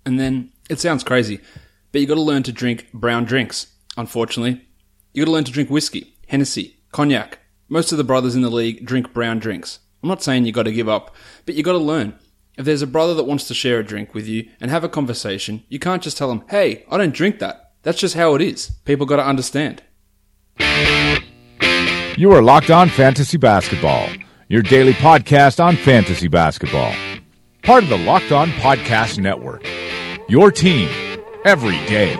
And then, it sounds crazy, but you got to learn to drink brown drinks. Unfortunately, you got to learn to drink whiskey, Hennessy, cognac. Most of the brothers in the league drink brown drinks. I'm not saying you got to give up, but you got to learn. If there's a brother that wants to share a drink with you and have a conversation, you can't just tell them, hey, I don't drink that. That's just how it is. People got to understand. You are Locked On Fantasy Basketball, your daily podcast on fantasy basketball. Part of the Locked On Podcast Network. Your team every day.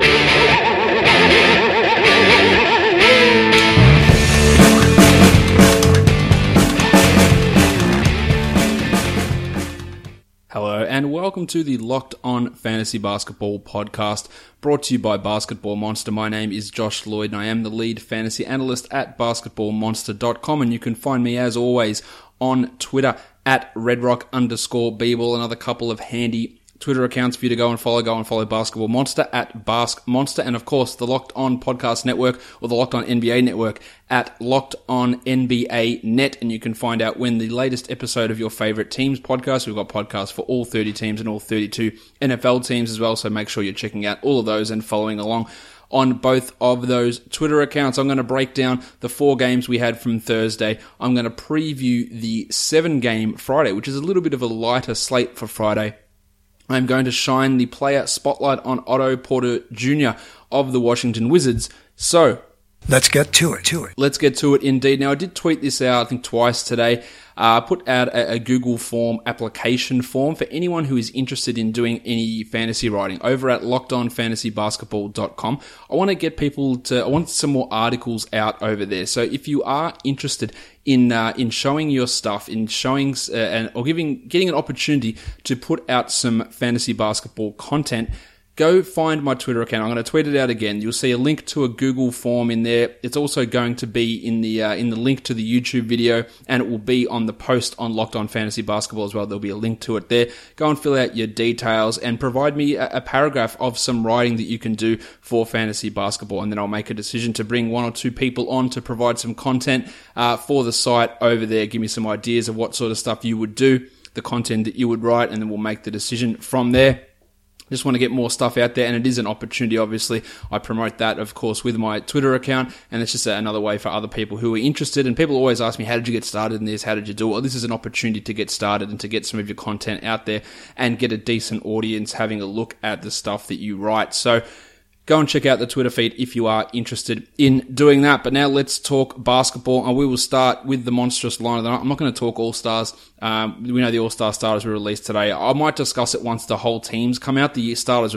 Hello and welcome to the Locked On Fantasy Basketball podcast, brought to you by Basketball Monster. My name is Josh Lloyd and I am the lead fantasy analyst at basketballmonster.com, and you can find me as always on Twitter at redrock_bball. Another couple of handy Twitter accounts for you to go and follow Basketball Monster at Bask Monster, and of course the Locked On Podcast Network or the Locked On NBA Network at Locked On NBA Net, and you can find out when the latest episode of your favorite teams podcast. We've got podcasts for all 30 teams and all 32 NFL teams as well, so make sure you're checking out all of those and following along on both of those Twitter accounts. I'm going to break down the 4 games we had from Thursday. I'm going to preview the 7-game Friday, which is a little bit of a lighter slate for Friday. I'm going to shine the player spotlight on Otto Porter Jr. of the Washington Wizards. So, let's get to it. Let's get to it indeed. Now, I did tweet this out, I think twice today. Put out a Google form, application form for anyone who is interested in doing any fantasy writing over at lockedonfantasybasketball.com. I want to get people I want some more articles out over there. So if you are interested in showing your stuff, in showing, or getting an opportunity to put out some fantasy basketball content, go find my Twitter account. I'm going to tweet it out again. You'll see a link to a Google form in there. It's also going to be in the link to the YouTube video, and it will be on the post on Locked On Fantasy Basketball as well. There'll be a link to it there. Go and fill out your details and provide me a paragraph of some writing that you can do for fantasy basketball, and then I'll make a decision to bring 1 or 2 people on to provide some content for the site over there. Give me some ideas of what sort of stuff you would do, the content that you would write, and then we'll make the decision from there. Just want to get more stuff out there, and it is an opportunity, obviously. I promote that, of course, with my Twitter account, and it's just another way for other people who are interested. And people always ask me, how did you get started in this? How did you do it? Well, this is an opportunity to get started and to get some of your content out there and get a decent audience having a look at the stuff that you write. So go and check out the Twitter feed if you are interested in doing that. But now let's talk basketball, and we will start with the monstrous line of the night. I'm not going to talk All-Stars. We know the All-Star starters were released today. I might discuss it once the whole teams come out. The starters were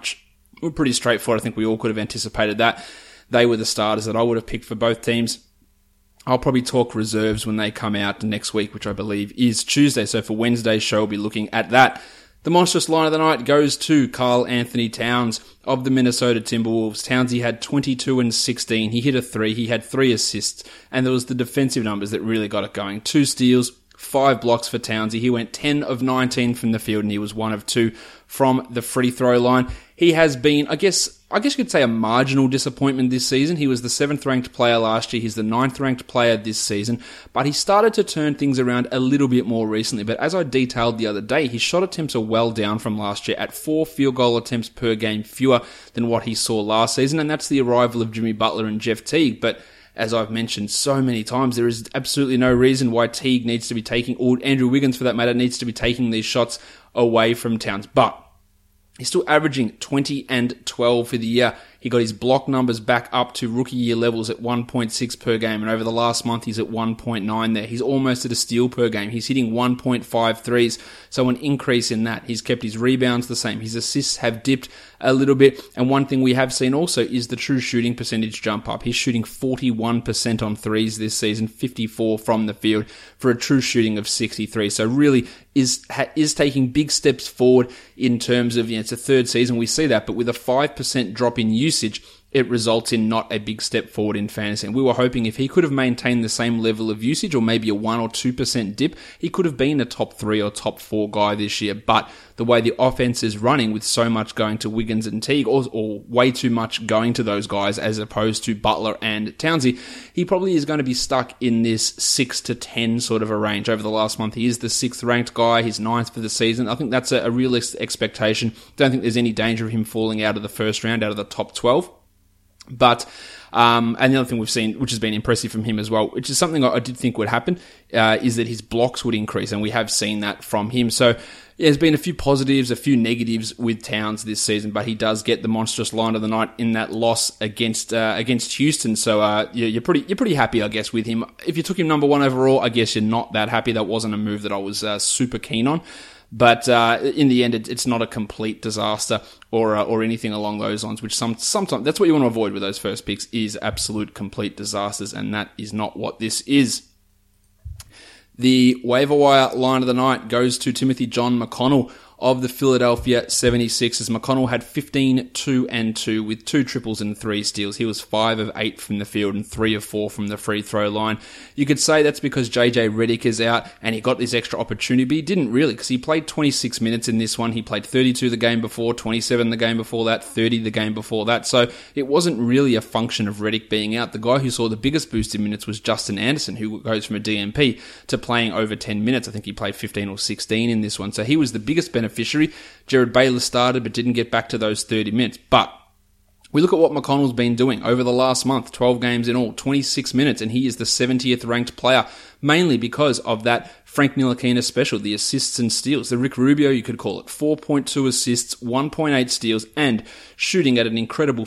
pretty straightforward. I think we all could have anticipated that. They were the starters that I would have picked for both teams. I'll probably talk reserves when they come out next week, which I believe is Tuesday. So for Wednesday's show, we'll be looking at that. The monstrous line of the night goes to Karl Anthony Towns of the Minnesota Timberwolves. Townsy had 22 and 16. He hit a 3. He had 3 assists. And there was the defensive numbers that really got it going. 2 steals, 5 blocks for Townsy. He went 10 of 19 from the field, and he was 1 of 2 from the free throw line. He has been, I guess you could say, a marginal disappointment this season. He was the 7th ranked player last year. He's the 9th ranked player this season. But he started to turn things around a little bit more recently. But as I detailed the other day, his shot attempts are well down from last year at 4 field goal attempts per game fewer than what he saw last season. And that's the arrival of Jimmy Butler and Jeff Teague. But as I've mentioned so many times, there is absolutely no reason why Teague needs to be taking, or Andrew Wiggins for that matter, needs to be taking these shots away from Towns. But he's still averaging 20 and 12 for the year. He got his block numbers back up to rookie year levels at 1.6 per game, and over the last month he's at 1.9 there. He's almost at a steal per game. He's hitting 1.5 threes, so an increase in that. He's kept his rebounds the same. His assists have dipped a little bit, and one thing we have seen also is the true shooting percentage jump up. He's shooting 41% on threes this season, 54 from the field, for a true shooting of 63. So really is taking big steps forward in terms of, it's a 3rd season, we see that, but with a 5% drop in usage, it results in not a big step forward in fantasy. And we were hoping if he could have maintained the same level of usage, or maybe a 1 or 2% dip, he could have been a top 3 or top 4 guy this year. But the way the offense is running, with so much going to Wiggins and Teague, or way too much going to those guys as opposed to Butler and Townsy, he probably is going to be stuck in this 6 to 10 sort of a range. Over the last month, he is the 6th ranked guy. He's 9th for the season. I think that's a real expectation. Don't think there's any danger of him falling out of the first round, out of the top 12. But, and the other thing we've seen, which has been impressive from him as well, which is something I did think would happen, is that his blocks would increase, and we have seen that from him. So, there's been a few positives, a few negatives with Towns this season, but he does get the monstrous line of the night in that loss against Houston. So, you're pretty happy, I guess, with him. If you took him number 1 overall, I guess you're not that happy. That wasn't a move that I was super keen on. But in the end, it's not a complete disaster or anything along those lines, which sometimes that's what you want to avoid with those first picks, is absolute complete disasters, and that is not what this is. The waiver wire line of the night goes to Timothy John McConnell of the Philadelphia 76ers. McConnell had 15, 2 and 2 with 2 triples and 3 steals. He was 5 of 8 from the field and 3 of 4 from the free throw line. You could say that's because JJ Redick is out and he got this extra opportunity, but he didn't really, because he played 26 minutes in this one. He played 32 the game before, 27 the game before that, 30 the game before that. So it wasn't really a function of Redick being out. The guy who saw the biggest boost in minutes was Justin Anderson, who goes from a DNP to playing over 10 minutes. I think he played 15 or 16 in this one. So he was the biggest beneficiary. Jared Bayless started but didn't get back to those 30 minutes. But we look at what McConnell's been doing over the last month, 12 games in all, 26 minutes, and he is the 70th ranked player, mainly because of that Frank Ntilikina special, the assists and steals. The Rick Rubio, you could call it. 4.2 assists, 1.8 steals, and shooting at an incredible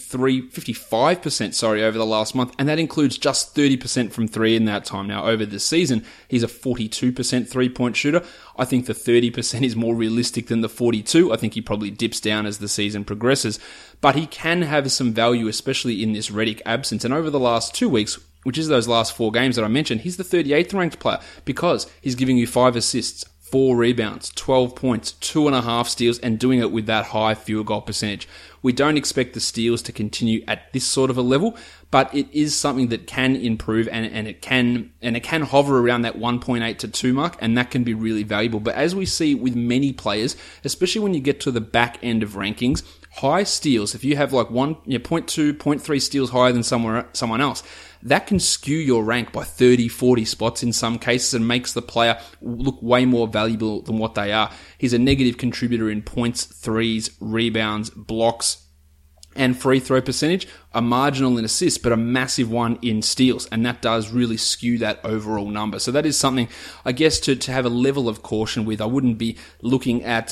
55% over the last month. And that includes just 30% from 3 in that time. Now, over the season, he's a 42% 3-point shooter. I think the 30% is more realistic than the 42. I think he probably dips down as the season progresses. But he can have some value, especially in this Redick absence. And over the last 2 weeks, which is those last 4 games that I mentioned, he's the 38th ranked player because he's giving you 5 assists, 4 rebounds, 12 points, 2.5 steals, and doing it with that high field goal percentage. We don't expect the steals to continue at this sort of a level, but it is something that can improve, and it can hover around that 1.8 to 2 mark, and that can be really valuable. But as we see with many players, especially when you get to the back end of rankings, high steals, if you have like 0.2, 0.3 steals higher than someone else, that can skew your rank by 30, 40 spots in some cases and makes the player look way more valuable than what they are. He's a negative contributor in points, threes, rebounds, blocks, and free throw percentage, a marginal in assists, but a massive one in steals. And that does really skew that overall number. So that is something, I guess, to have a level of caution with. I wouldn't be looking at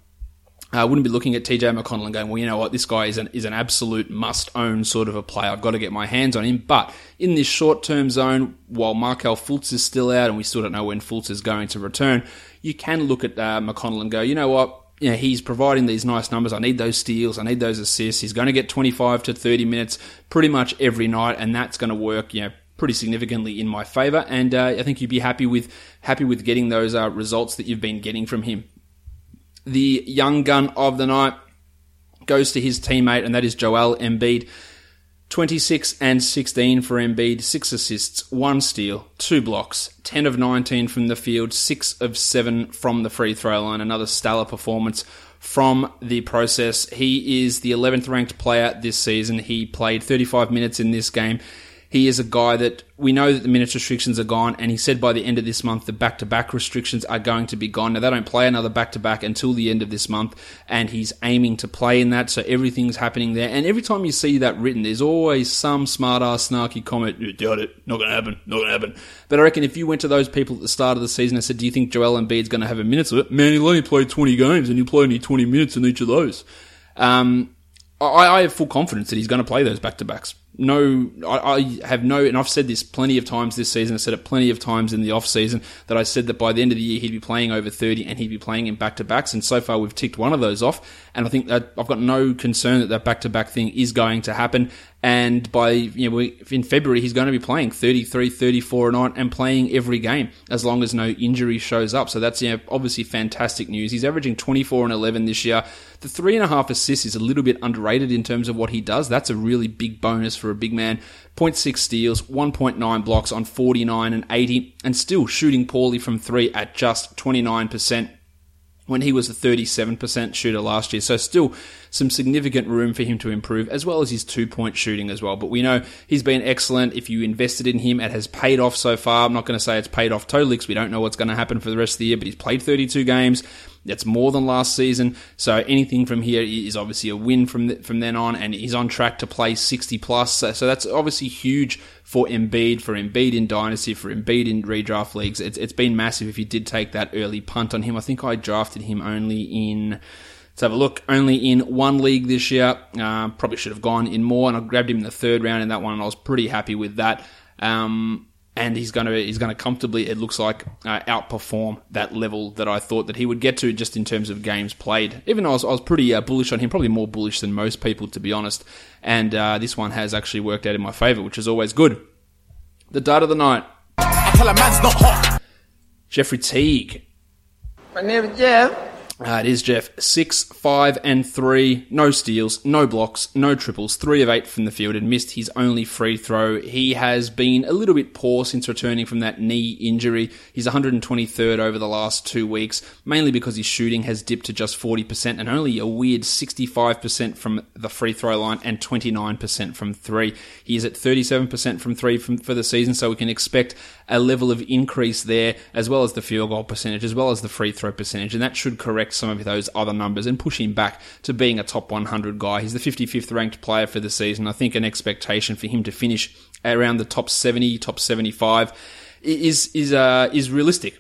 TJ McConnell and going, well, you know what, this guy is an absolute must-own sort of a player. I've got to get my hands on him. But in this short-term zone, while Markelle Fultz is still out, and we still don't know when Fultz is going to return, you can look at McConnell and go, you know what, he's providing these nice numbers. I need those steals. I need those assists. He's going to get 25 to 30 minutes pretty much every night, and that's going to work, pretty significantly in my favor. And I think you'd be happy with getting those results that you've been getting from him. The young gun of the night goes to his teammate, and that is Joel Embiid. 26 and 16 for Embiid, 6 assists, 1 steal, 2 blocks, 10 of 19 from the field, 6 of 7 from the free throw line. Another stellar performance from the process. He is the 11th ranked player this season. He played 35 minutes in this game. He is a guy that we know that the minutes restrictions are gone, and he said by the end of this month the back-to-back restrictions are going to be gone. Now, they don't play another back-to-back until the end of this month, and he's aiming to play in that, so everything's happening there. And every time you see that written, there's always some smart-ass, snarky comment, you doubt it, not going to happen. But I reckon if you went to those people at the start of the season and said, do you think Joel Embiid's going to have a minute of it? Man, he'll only play 20 games, and he'll play only 20 minutes in each of those. I have full confidence that he's going to play those back-to-backs. I have no, and I've said this plenty of times this season, I said it plenty of times in the off-season, that I said that by the end of the year he'd be playing over 30 and he'd be playing in back-to-backs, and so far we've ticked one of those off, and I think that I've got no concern that back-to-back thing is going to happen, And in February, he's going to be playing 33, 34 a night and playing every game as long as no injury shows up. So that's obviously fantastic news. He's averaging 24 and 11 this year. The 3.5 assists is a little bit underrated in terms of what he does. That's a really big bonus for a big man. 0.6 steals, 1.9 blocks on 49 and 80, and still shooting poorly from three at just 29%. When he was a 37% shooter last year. So still some significant room for him to improve, as well as his 2-point shooting as well. But we know he's been excellent. If you invested in him, it has paid off so far. I'm not going to say it's paid off totally because we don't know what's going to happen for the rest of the year, but he's played 32 games. That's more than last season. So anything from here is obviously a win from then on, and he's on track to play 60 plus. So that's obviously huge for Embiid in Dynasty, for Embiid in redraft leagues. It's been massive if you did take that early punt on him. I think I drafted him only in, let's have a look, only in one league this year. Probably should have gone in more, and I grabbed him in the third round in that one, and I was pretty happy with that. And he's going to comfortably, it looks like, outperform that level that I thought that he would get to just in terms of games played. Even though I was pretty bullish on him, probably more bullish than most people, to be honest. And this one has actually worked out in my favour, which is always good. The dud of the night. I tell a man's not hot. Jeffrey Teague. My name is Jeff. It is Jeff. 6, 5, and 3. No steals, no blocks, no triples. 3 of 8 from the field and missed his only free throw. He has been a little bit poor since returning from that knee injury. He's 123rd over the last 2 weeks, mainly because his shooting has dipped to just 40% and only a weird 65% from the free throw line and 29% from 3. He is at 37% from 3 for the season, so we can expect a level of increase there, as well as the field goal percentage, as well as the free throw percentage, and that should correct some of those other numbers and push him back to being a top 100 guy. He's the 55th ranked player for the season. I think an expectation for him to finish around the top 70, top 75 is realistic.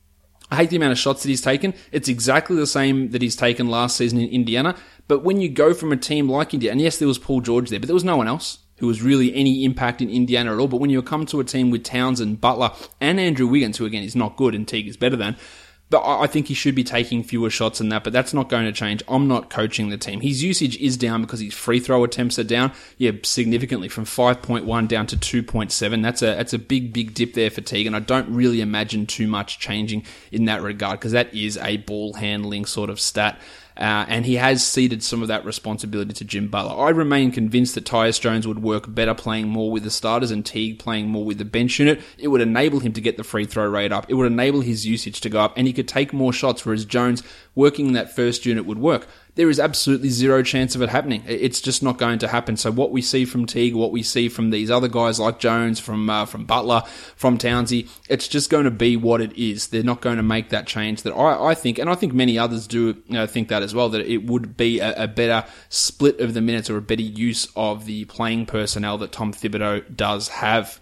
I hate the amount of shots that he's taken. It's exactly the same that he's taken last season in Indiana, but when you go from a team like Indiana, and yes, there was Paul George there, but there was no one else who was really any impact in Indiana at all. But when you come to a team with Townsend, Butler, and Andrew Wiggins, who again is not good and Teague is better than, but I think he should be taking fewer shots than that, but that's not going to change. I'm not coaching the team. His usage is down because his free throw attempts are down, significantly, from 5.1 down to 2.7. That's a big dip there for Teague, and I don't really imagine too much changing in that regard because that is a ball handling sort of stat. And he has ceded some of that responsibility to Jim Butler. I remain convinced that Tyus Jones would work better playing more with the starters and Teague playing more with the bench unit. It would enable him to get the free throw rate up. It would enable his usage to go up, and he could take more shots, whereas Jones working in that first unit would work. There is absolutely zero chance of it happening. It's just not going to happen. So what we see from Teague, what we see from these other guys like Jones, from Butler, from Townsend, it's just going to be what it is. They're not going to make that change that I think, and I think many others do think that as well, that it would be a better split of the minutes or a better use of the playing personnel that Tom Thibodeau does have.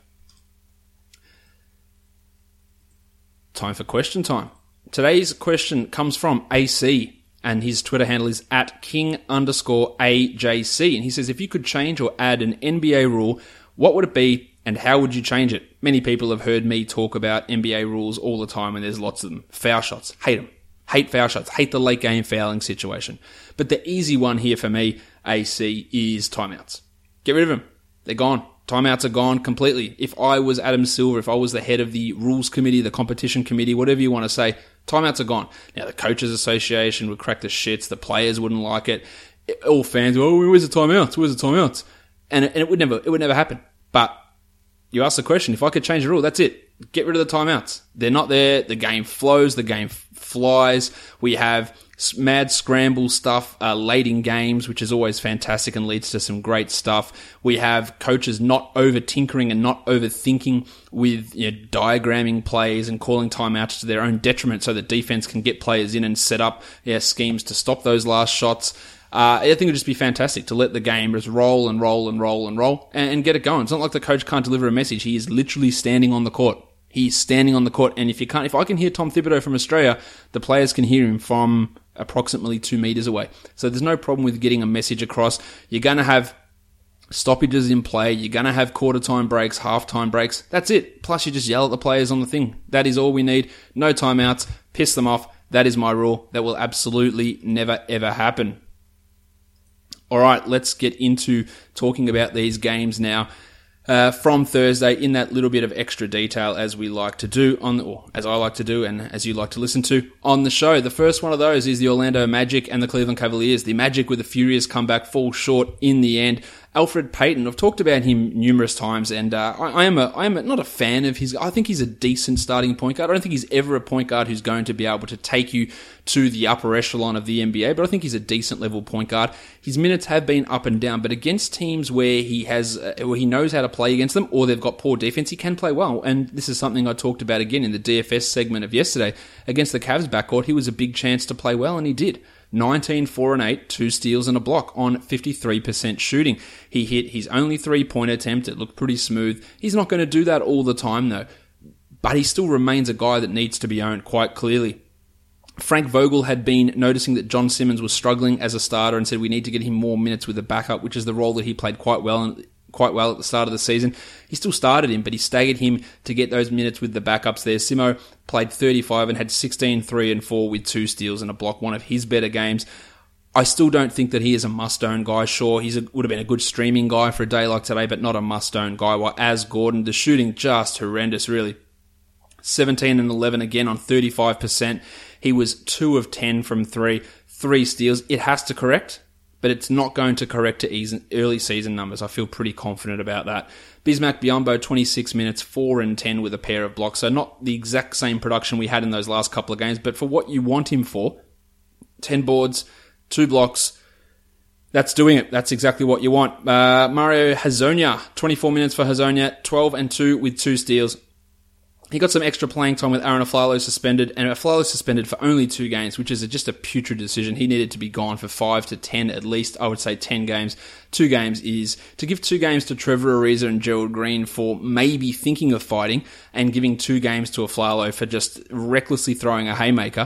Time for question time. Today's question comes from AC. And his Twitter handle is @King_AJC. And he says, if you could change or add an NBA rule, what would it be and how would you change it? Many people have heard me talk about NBA rules all the time, and there's lots of them. Foul shots. Hate them. Hate foul shots. Hate the late game fouling situation. But the easy one here for me, AC, is timeouts. Get rid of them. They're gone. Timeouts are gone completely. If I was Adam Silver, if I was the head of the rules committee, the competition committee, whatever you want to say, timeouts are gone. Now, the Coaches Association would crack the shits. The players wouldn't like it. All fans, where's the timeouts? Where's the timeouts? And it would never happen. But you ask the question, if I could change the rule, that's it. Get rid of the timeouts. They're not there. The game flows. The game flies. We have mad scramble stuff late in games, which is always fantastic and leads to some great stuff. We have coaches not over-tinkering and not overthinking with diagramming plays and calling timeouts to their own detriment so that defense can get players in and set up schemes to stop those last shots. I think it would just be fantastic to let the game just roll and roll and roll and roll and get it going. It's not like the coach can't deliver a message. He is literally standing on the court. He's standing on the court, and if I can hear Tom Thibodeau from Australia, the players can hear him from approximately 2 meters away. So there's no problem with getting a message across. You're going to have stoppages in play. You're going to have quarter time breaks, half time breaks. That's it. Plus you just yell at the players on the thing. That is all we need. No timeouts. Piss them off. That is my rule. That will absolutely never ever happen. All right, let's get into talking about these games now. From Thursday, in that little bit of extra detail as we like to do or as I like to do and as you like to listen to on the show. The first one of those is the Orlando Magic and the Cleveland Cavaliers. The Magic with a furious comeback fall short in the end. Alfred Payton, I've talked about him numerous times, and I am not a fan of his. I think he's a decent starting point guard. I don't think he's ever a point guard who's going to be able to take you to the upper echelon of the NBA, but I think he's a decent level point guard. His minutes have been up and down, but against teams where he knows how to play against them, or they've got poor defense, he can play well. And this is something I talked about again in the DFS segment of yesterday. Against the Cavs backcourt, he was a big chance to play well, and he did. 19, 4 and 8, 2 steals and a block on 53% shooting. He hit his only 3-point attempt. It looked pretty smooth. He's not going to do that all the time though, but he still remains a guy that needs to be owned quite clearly. Frank Vogel had been noticing that John Simmons was struggling as a starter and said we need to get him more minutes with a backup, which is the role that he played quite well at the start of the season. He still started him, but he staggered him to get those minutes with the backups there. Simo played 35 and had 16, 3 and 4 with 2 steals and a block, one of his better games. I still don't think that he is a must-own guy. Sure, would have been a good streaming guy for a day like today, but not a must-own guy. While as Gordon, the shooting just horrendous, really. 17 and 11 again on 35%. He was 2 of 10 from 3 steals. It has to correct, but it's not going to correct to early season numbers. I feel pretty confident about that. Bismack Biyombo, 26 minutes, 4 and 10 with a pair of blocks. So not the exact same production we had in those last couple of games, but for what you want him for, 10 boards, 2 blocks, that's doing it. That's exactly what you want. Mario Hezonja, 24 minutes for Hezonja, 12 and 2 with 2 steals. He got some extra playing time with Aaron Aflalo suspended, and Aflalo suspended for only 2 games, which is just a putrid decision. He needed to be gone for 5 to 10 at least. I would say 10 games. 2 games is to give 2 games to Trevor Ariza and Gerald Green for maybe thinking of fighting, and giving 2 games to Aflalo for just recklessly throwing a haymaker.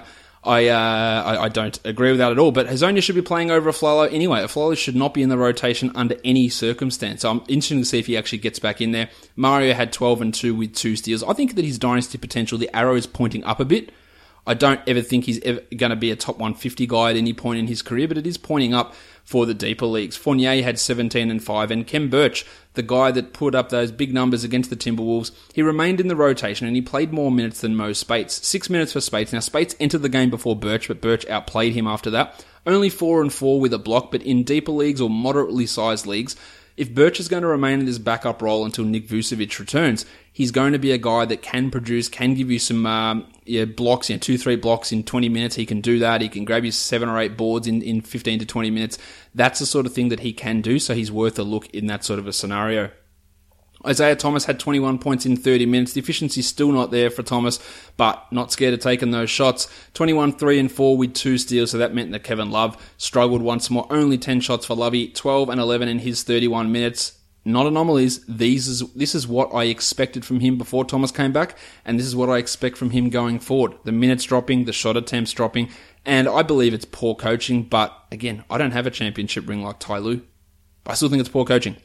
I don't agree with that at all, but Hezonja should be playing over Aflalo anyway. Aflalo should not be in the rotation under any circumstance. So I'm interested to see if he actually gets back in there. Mario had 12 and 2 with 2 steals. I think that his dynasty potential, the arrow is pointing up a bit. I don't ever think he's ever going to be a top 150 guy at any point in his career, but it is pointing up for the deeper leagues. Fournier had 17 and 5, and Kem Birch, the guy that put up those big numbers against the Timberwolves, he remained in the rotation and he played more minutes than Mo Spates. 6 minutes for Spates. Now, Spates entered the game before Birch, but Birch outplayed him after that. Only 4 and 4 with a block, but in deeper leagues or moderately sized leagues, if Birch is going to remain in this backup role until Nick Vucevic returns, he's going to be a guy that can produce, can give you some blocks, 2-3 blocks in 20 minutes. He can do that. He can grab you 7 or 8 boards in 15 to 20 minutes. That's the sort of thing that he can do, so he's worth a look in that sort of a scenario. Isaiah Thomas had 21 points in 30 minutes. The efficiency's still not there for Thomas, but not scared of taking those shots. 21, 3 and 4 with 2 steals, so that meant that Kevin Love struggled once more. Only 10 shots for Lovey, 12 and 11 in his 31 minutes. Not anomalies. This is what I expected from him before Thomas came back, and this is what I expect from him going forward. The minutes dropping, the shot attempts dropping, and I believe it's poor coaching, but again, I don't have a championship ring like Ty Lue. I still think it's poor coaching.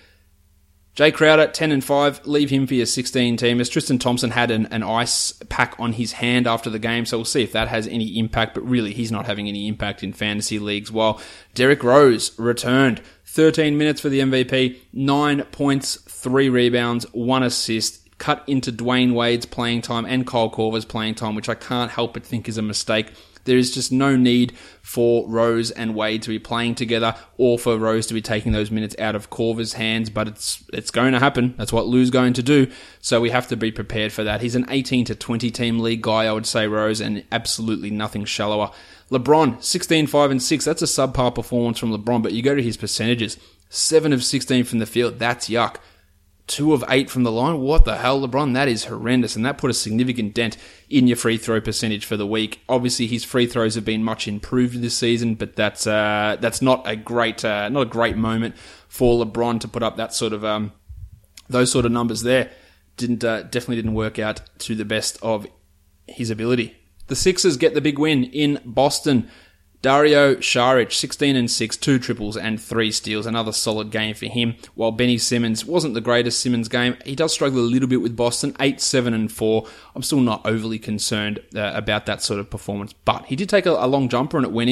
Jay Crowder, 10 and 5, leave him for your 16 teamers. Tristan Thompson had an ice pack on his hand after the game, so we'll see if that has any impact, but really he's not having any impact in fantasy leagues. While Derrick Rose returned, 13 minutes for the MVP, 9 points, 3 rebounds, 1 assist, cut into Dwayne Wade's playing time and Kyle Korver's playing time, which I can't help but think is a mistake. There is just no need for Rose and Wade to be playing together, or for Rose to be taking those minutes out of Korver's hands, but it's going to happen. That's what Lue's going to do, so we have to be prepared for that. He's an 18 to 20 team league guy, I would say, Rose, and absolutely nothing shallower. LeBron, 16, 5 and 6. That's a subpar performance from LeBron, but you go to his percentages. 7 of 16 from the field. That's yuck. 2 of 8 from the line. What the hell, LeBron? That is horrendous, and that put a significant dent in your free throw percentage for the week. Obviously, his free throws have been much improved this season, but that's not a great moment for LeBron to put up that sort of those sort of numbers there. Definitely didn't work out to the best of his ability. The Sixers get the big win in Boston. Dario Saric, 16 and 6, 2 triples and 3 steals. Another solid game for him. While Benny Simmons wasn't the greatest Simmons game, he does struggle a little bit with Boston, 8, 7 and 4. I'm still not overly concerned about that sort of performance, but he did take a long jumper and it went in.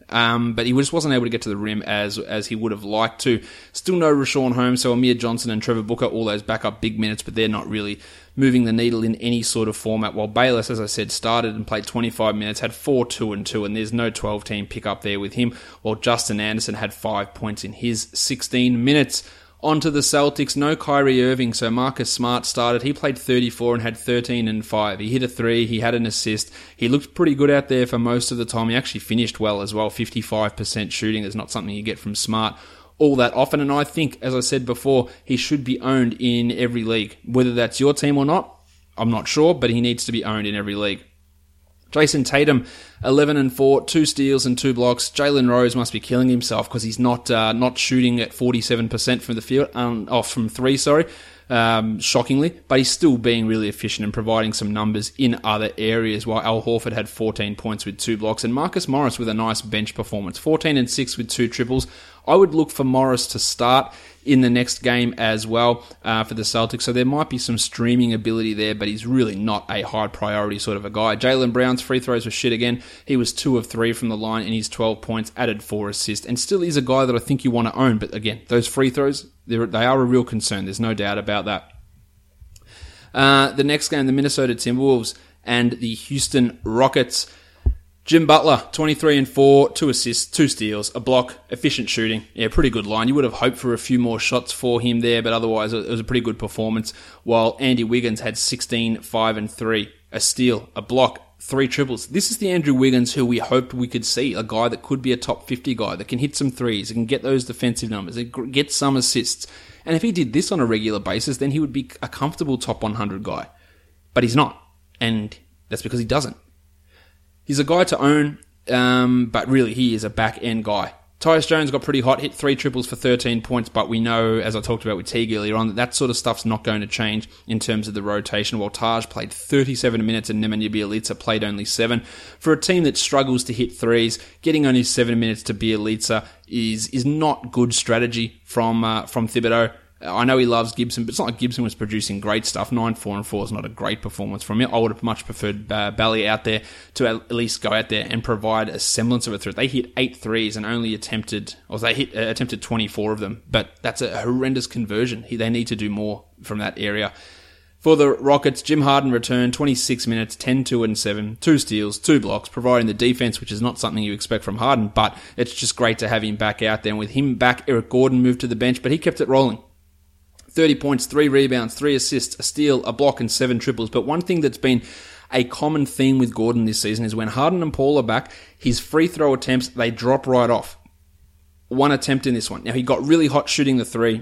but he just wasn't able to get to the rim as he would have liked to. Still no Rashawn Holmes, so Amir Johnson and Trevor Booker, all those backup big minutes, but they're not really moving the needle in any sort of format. While Bayless, as I said, started and played 25 minutes, had 4-2-2, and there's no 12-team pick up there with him, while Justin Anderson had 5 points in his 16 minutes. On to the Celtics, no Kyrie Irving, so Marcus Smart started. He played 34 and had 13 and 5. He hit a 3, he had an assist. He looked pretty good out there for most of the time. He actually finished well as well, 55% shooting. It's not something you get from Smart all that often, and I think, as I said before, he should be owned in every league. Whether that's your team or not, I'm not sure, but he needs to be owned in every league. Jason Tatum, 11 and 4, 2 steals and 2 blocks. Jalen Rose must be killing himself because he's not shooting at 47% from the field, from three, shockingly, but he's still being really efficient and providing some numbers in other areas, while Al Horford had 14 points with 2 blocks, and Marcus Morris with a nice bench performance, 14 and 6 with 2 triples. I would look for Morris to start in the next game as well for the Celtics, so there might be some streaming ability there, but he's really not a high priority sort of a guy. Jaylen Brown's free throws were shit again. He was 2 of 3 from the line in his 12 points, added 4 assists, and still is a guy that I think you want to own, but again, those free throws, they are a real concern. There's no doubt about that. The next game, the Minnesota Timberwolves and the Houston Rockets. Jim Butler, 23 and 4, 2 assists, 2 steals, a block, efficient shooting. Yeah, pretty good line. You would have hoped for a few more shots for him there, but otherwise it was a pretty good performance. While Andy Wiggins had 16, 5 and 3, a steal, a block, 3 triples. This is the Andrew Wiggins who we hoped we could see, a guy that could be a top 50 guy, that can hit some threes, that can get those defensive numbers, that get some assists. And if he did this on a regular basis, then he would be a comfortable top 100 guy. But he's not, and that's because he doesn't. He's a guy to own, but really he is a back-end guy. Tyus Jones got pretty hot, hit 3 triples for 13 points, but we know, as I talked about with Teague earlier on, that sort of stuff's not going to change in terms of the rotation, while Taj played 37 minutes and Nemanja Bjelica played only 7. For a team that struggles to hit threes, getting only 7 minutes to Bjelica is not good strategy from Thibodeau. I know he loves Gibson, but it's not like Gibson was producing great stuff. 9, 4, and 4 is not a great performance from him. I would have much preferred Bally out there to at least go out there and provide a semblance of a threat. They hit 8 threes and only attempted 24 of them, but that's a horrendous conversion. They need to do more from that area. For the Rockets, Jim Harden returned 26 minutes, 10, 2, and 7, 2 steals, 2 blocks, providing the defense, which is not something you expect from Harden, but it's just great to have him back out there. And with him back, Eric Gordon moved to the bench, but he kept it rolling. 30 points, 3 rebounds, 3 assists, a steal, a block, and 7 triples. But one thing that's been a common theme with Gordon this season is when Harden and Paul are back, his free throw attempts, they drop right off. 1 attempt in this one. Now, he got really hot shooting the 3.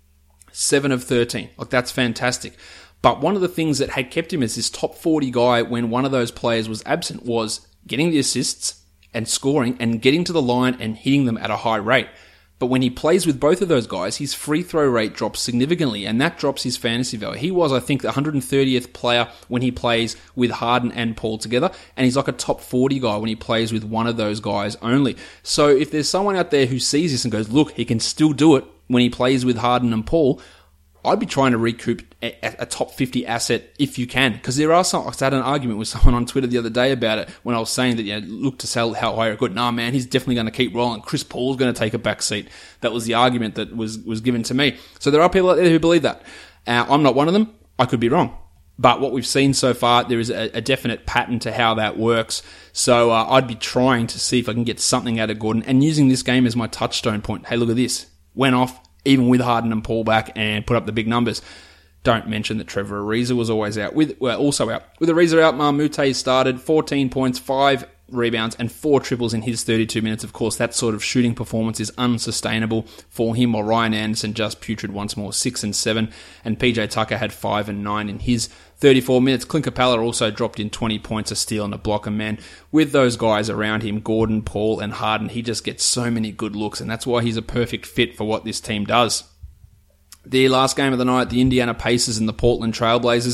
7 of 13. Like, that's fantastic. But one of the things that had kept him as this top 40 guy when one of those players was absent was getting the assists and scoring and getting to the line and hitting them at a high rate. But when he plays with both of those guys, his free throw rate drops significantly, and that drops his fantasy value. He was, I think, the 130th player when he plays with Harden and Paul together, and he's like a top 40 guy when he plays with one of those guys only. So if there's someone out there who sees this and goes, look, he can still do it when he plays with Harden and Paul, I'd be trying to recoup a top 50 asset if you can. Because there are some, I had an argument with someone on Twitter the other day about it when I was saying that, look to sell how high or good. Nah, man, he's definitely going to keep rolling. Chris Paul's going to take a back seat. That was the argument that was given to me. So there are people out there who believe that. I'm not one of them. I could be wrong. But what we've seen so far, there is a definite pattern to how that works. So I'd be trying to see if I can get something out of Gordon and using this game as my touchstone point. Hey, look at this. Went off, even with Harden and Paul back, and put up the big numbers. Don't mention that Trevor Ariza was also out. With Ariza out, Mamute started 14 points, 5 rebounds, and 4 triples in his 32 minutes. Of course, that sort of shooting performance is unsustainable for him, while Ryan Anderson just putrid once more, 6 and 7, and PJ Tucker had 5 and 9 in his 34 minutes. Clint Capella also dropped in 20 points, a steal and a block. And man, with those guys around him, Gordon, Paul, and Harden, he just gets so many good looks, and that's why he's a perfect fit for what this team does. The last game of the night, the Indiana Pacers and the Portland Trailblazers.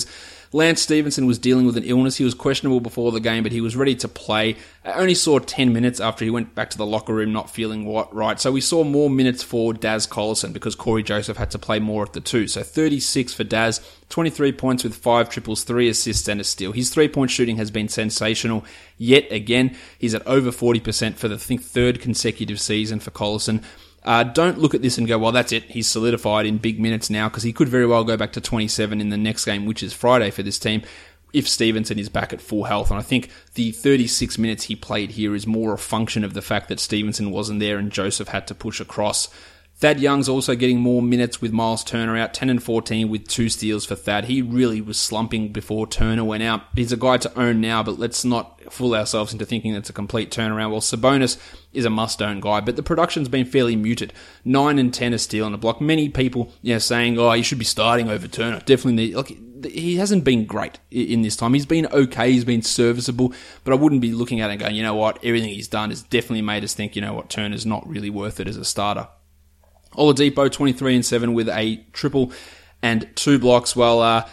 Lance Stevenson was dealing with an illness. He was questionable before the game, but he was ready to play. I only saw 10 minutes after he went back to the locker room not feeling right. So we saw more minutes for Daz Collison because Corey Joseph had to play more at the 2. So 36 for Daz, 23 points with 5 triples, 3 assists and a steal. His three-point shooting has been sensational yet again. He's at over 40% for the third consecutive season for Collison. Don't look at this and go, well, that's it. He's solidified in big minutes now, because he could very well go back to 27 in the next game, which is Friday for this team, if Stevenson is back at full health. And I think the 36 minutes he played here is more a function of the fact that Stevenson wasn't there and Joseph had to push across. Thad Young's also getting more minutes with Miles Turner out, 10 and 14 with 2 steals for Thad. He really was slumping before Turner went out. He's a guy to own now, but let's not fool ourselves into thinking that's a complete turnaround. Well, Sabonis is a must-own guy, but the production's been fairly muted. 9 and 10 a steal on a block. Many people, saying, oh, he should be starting over Turner. Definitely, he hasn't been great in this time. He's been okay, he's been serviceable, but I wouldn't be looking at it and going, you know what, everything he's done has definitely made us think, you know what, Turner's not really worth it as a starter. Oladipo, 23 and 7 with a triple and 2 blocks, while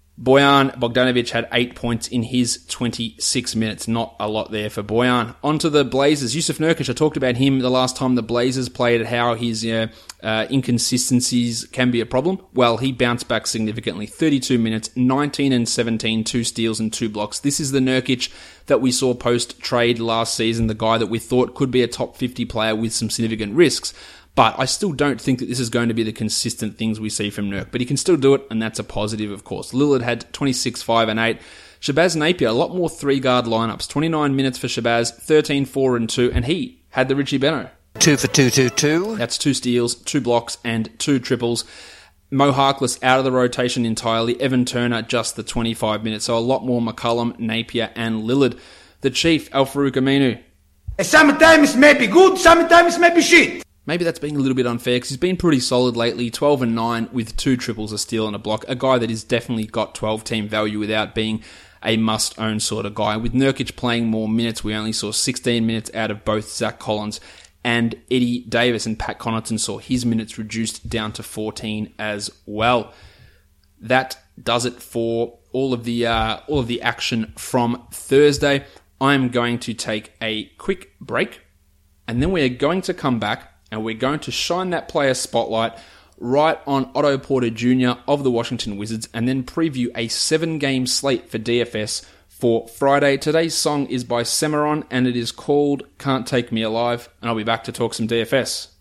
Bojan Bogdanovic had 8 points in his 26 minutes. Not a lot there for Bojan. On to the Blazers. Jusuf Nurkic, I talked about him the last time the Blazers played, how his inconsistencies can be a problem. Well, he bounced back significantly. 32 minutes, 19 and 17, 2 steals and 2 blocks. This is the Nurkic that we saw post-trade last season, the guy that we thought could be a top 50 player with some significant risks. But I still don't think that this is going to be the consistent things we see from Nurk. But he can still do it, and that's a positive, of course. Lillard had 26, 5, and 8. Shabazz Napier, a lot more 3-guard lineups. 29 minutes for Shabazz, 13, 4, and 2. And he had the Richie Beno. 2 for 2, 2, 2. That's 2 steals, 2 blocks, and 2 triples. Mo Harkless out of the rotation entirely. Evan Turner, just the 25 minutes. So a lot more McCollum, Napier, and Lillard. The Chief, Al-Farouq Aminu. Sometimes may be good, sometimes may be shit. Maybe that's being a little bit unfair because he's been pretty solid lately, 12 and 9 with 2 triples, a steal and a block. A guy that has definitely got 12-team value without being a must-own sort of guy. With Nurkic playing more minutes, we only saw 16 minutes out of both Zach Collins and Eddie Davis, and Pat Connaughton saw his minutes reduced down to 14 as well. That does it for all of the action from Thursday. I'm going to take a quick break, and then we're going to come back and we're going to shine that player spotlight right on Otto Porter Jr. of the Washington Wizards, and then preview a 7-game slate for DFS for Friday. Today's song is by Cimarron, and it is called Can't Take Me Alive, and I'll be back to talk some DFS.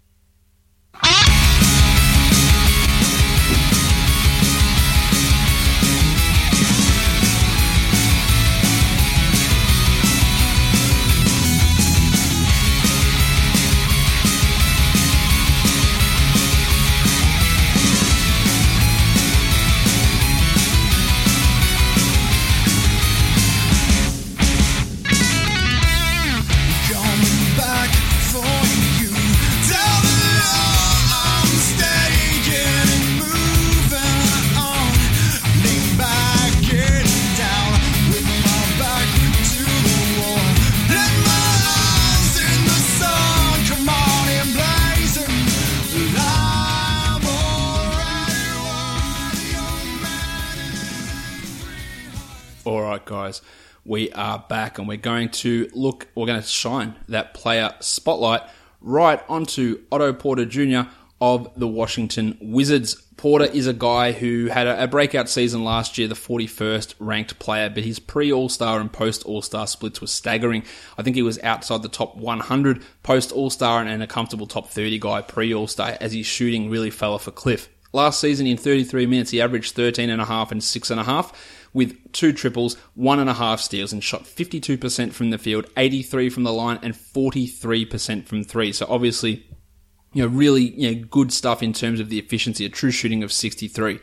Alright guys, we are back and we're going to shine that player spotlight right onto Otto Porter Jr. of the Washington Wizards. Porter is a guy who had a breakout season last year, the 41st ranked player, but his pre-All-Star and post-All-Star splits were staggering. I think he was outside the top 100 post-All-Star and a comfortable top 30 guy pre-All-Star, as his shooting really fell off a cliff. Last season, in 33 minutes, he averaged 13.5 and 6.5 with 2 triples, 1.5 steals, and shot 52% from the field, 83% from the line, and 43% from 3. So obviously, really good stuff in terms of the efficiency, a true shooting of 63.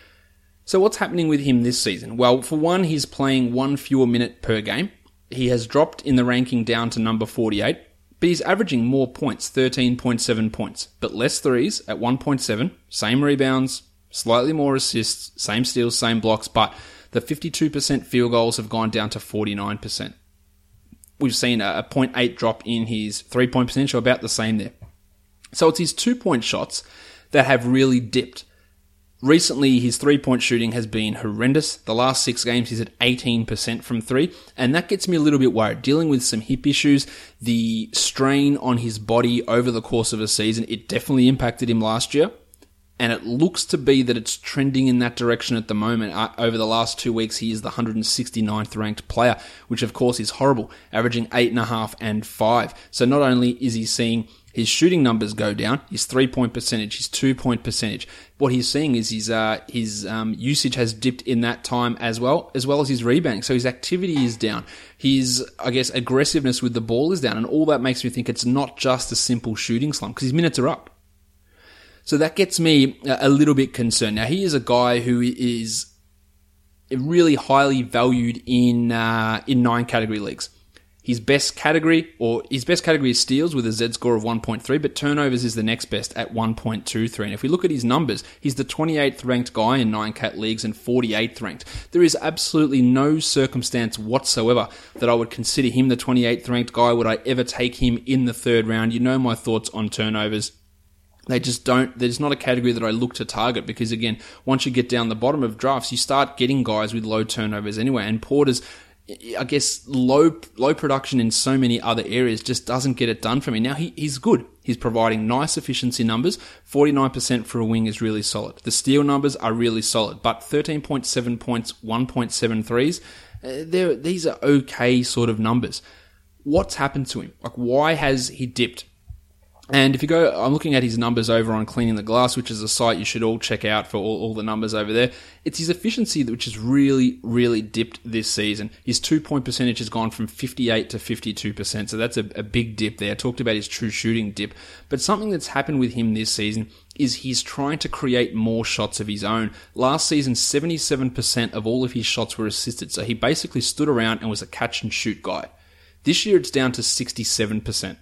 So what's happening with him this season? Well, for one, he's playing 1 fewer minute per game. He has dropped in the ranking down to number 48. But he's averaging more points, 13.7 points, but less threes at 1.7, same rebounds, slightly more assists, same steals, same blocks, but the 52% field goals have gone down to 49%. We've seen a 0.8 drop in his 3-point potential, about the same there. So it's his 2-point shots that have really dipped. Recently, his three-point shooting has been horrendous. The last 6 games, he's at 18% from 3, and that gets me a little bit worried. Dealing with some hip issues, the strain on his body over the course of a season, it definitely impacted him last year, and it looks to be that it's trending in that direction at the moment. Over the last 2 weeks, he is the 169th ranked player, which of course is horrible, averaging 8.5 and 5. So not only is he seeing his shooting numbers go down, his 3-point percentage, his 2-point percentage. What he's seeing is his usage has dipped in that time as well as his rebounding. So his activity is down. His, aggressiveness with the ball is down. And all that makes me think it's not just a simple shooting slump because his minutes are up. So that gets me a little bit concerned. Now, he is a guy who is really highly valued in 9 category leagues. His best category is steals with a Z score of 1.3, but turnovers is the next best at 1.23. And if we look at his numbers, he's the 28th ranked guy in 9-cat leagues and 48th ranked. There is absolutely no circumstance whatsoever that I would consider him the 28th ranked guy. Would I ever take him in the 3rd round? You know my thoughts on turnovers. They just don't, there's not a category that I look to target because again, once you get down the bottom of drafts, you start getting guys with low turnovers anyway. And Porter's, low production in so many other areas just doesn't get it done for me. Now, he's good. He's providing nice efficiency numbers. 49% for a wing is really solid. The steal numbers are really solid, but 13.7 points, 1.7 threes, these are okay sort of numbers. What's happened to him? Why has he dipped? And if you go, I'm looking at his numbers over on Cleaning the Glass, which is a site you should all check out for all the numbers over there. It's his efficiency which has really, really dipped this season. His 2-point percentage has gone from 58 to 52%, so that's a big dip there. I talked about his true shooting dip. But something that's happened with him this season is he's trying to create more shots of his own. Last season, 77% of all of his shots were assisted, so he basically stood around and was a catch-and-shoot guy. This year, it's down to 67%.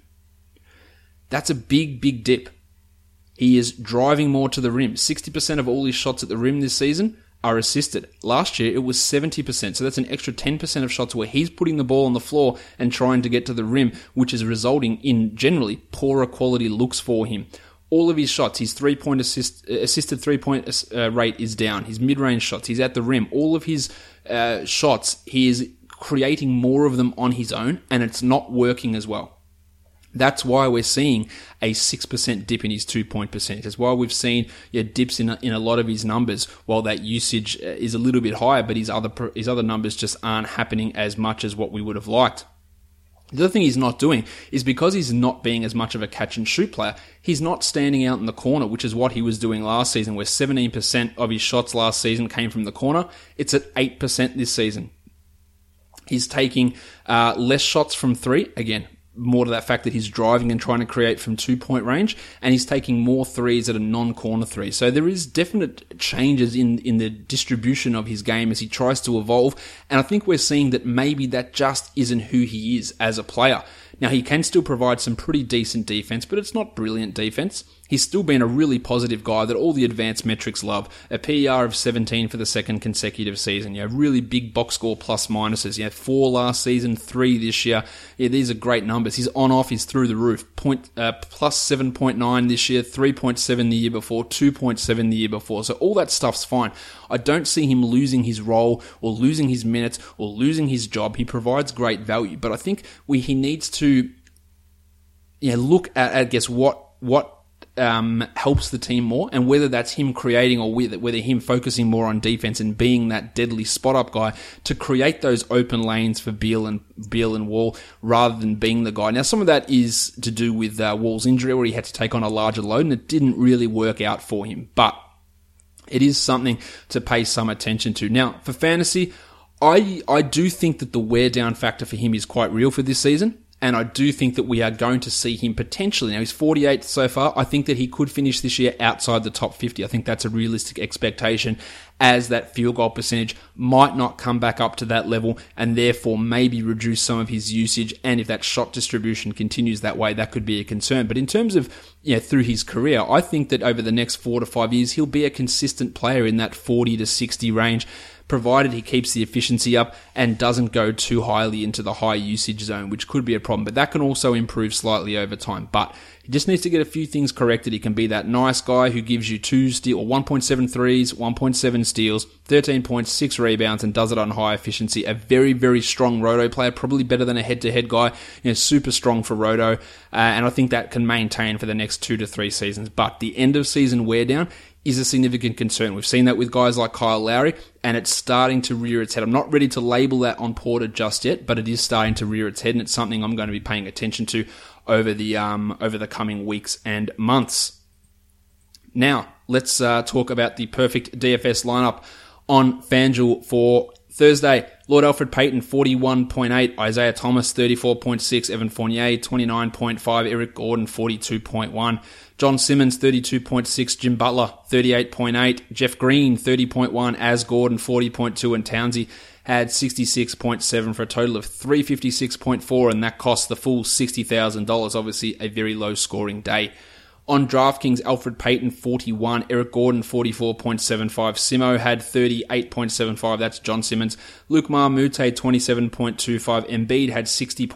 That's a big, big dip. He is driving more to the rim. 60% of all his shots at the rim this season are assisted. Last year, it was 70%. So that's an extra 10% of shots where he's putting the ball on the floor and trying to get to the rim, which is resulting in generally poorer quality looks for him. All of his shots, his assisted 3-point rate is down. His mid-range shots, he's at the rim. All of his shots, he is creating more of them on his own, and it's not working as well. That's why we're seeing a 6% dip in his 2-point percentage. That's why we've seen dips in a lot of his numbers, while that usage is a little bit higher, but his other numbers just aren't happening as much as what we would have liked. The other thing he's not doing is because he's not being as much of a catch-and-shoot player, he's not standing out in the corner, which is what he was doing last season, where 17% of his shots last season came from the corner. It's at 8% this season. He's taking less shots from 3, again, more to that fact that he's driving and trying to create from 2-point range, and he's taking more threes at a non-corner 3. So there is definite changes in the distribution of his game as he tries to evolve, and I think we're seeing that maybe that just isn't who he is as a player. Now, he can still provide some pretty decent defense, but it's not brilliant defense. He's still been a really positive guy that all the advanced metrics love. A PER of 17 for the 2nd consecutive season. Really big box score plus minuses. 4 last season, 3 this year. These are great numbers. His on-off is through the roof. Plus 7.9 this year, 3.7 the year before, 2.7 the year before. So all that stuff's fine. I don't see him losing his role or losing his minutes or losing his job. He provides great value, but I think he needs to look at what helps the team more, and whether that's him creating or whether him focusing more on defense and being that deadly spot-up guy to create those open lanes for Beal and Wall rather than being the guy. Now, some of that is to do with Wall's injury, where he had to take on a larger load, and it didn't really work out for him, but it is something to pay some attention to. Now, for fantasy, I do think that the wear-down factor for him is quite real for this season. And I do think that we are going to see him potentially. Now, he's 48th so far. I think that he could finish this year outside the top 50. I think that's a realistic expectation, as that field goal percentage might not come back up to that level and therefore maybe reduce some of his usage. And if that shot distribution continues that way, that could be a concern. But in terms of, through his career, I think that over the next 4 to 5 years, he'll be a consistent player in that 40 to 60 range. provided he keeps the efficiency up and doesn't go too highly into the high usage zone, which could be a problem. But that can also improve slightly over time. But he just needs to get a few things corrected. He can be that nice guy who gives you 1.7 threes, 1.7 steals, 13.6 rebounds, and does it on high efficiency. A very, very strong roto player, probably better than a head-to-head guy. Super strong for roto, and I think that can maintain for the next 2 to 3 seasons. But the end of season wear down is a significant concern. We've seen that with guys like Kyle Lowry, and it's starting to rear its head. I'm not ready to label that on Porter just yet, but it is starting to rear its head, and it's something I'm going to be paying attention to over the coming weeks and months. Now, let's talk about the perfect DFS lineup on FanDuel for Thursday. Lord Alfred Payton, 41.8. Isaiah Thomas, 34.6. Evan Fournier, 29.5. Eric Gordon, 42.1. John Simmons, 32.6. Jim Butler, 38.8. Jeff Green, 30.1. Az Gordon, 40.2. And Townsy had 66.7 for a total of 356.4, and that cost the full $60,000. Obviously, a very low-scoring day. On DraftKings, Alfred Payton, 41. Eric Gordon, 44.75. Simo had 38.75. That's John Simmons. Luke Marmute, 27.25. Embiid had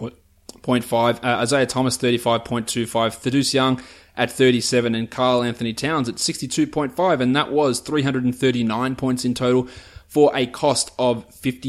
60.5. Isaiah Thomas, 35.25. Thaddeus Young at 37. And Karl Anthony Towns at 62.5. And that was 339 points in total for a cost of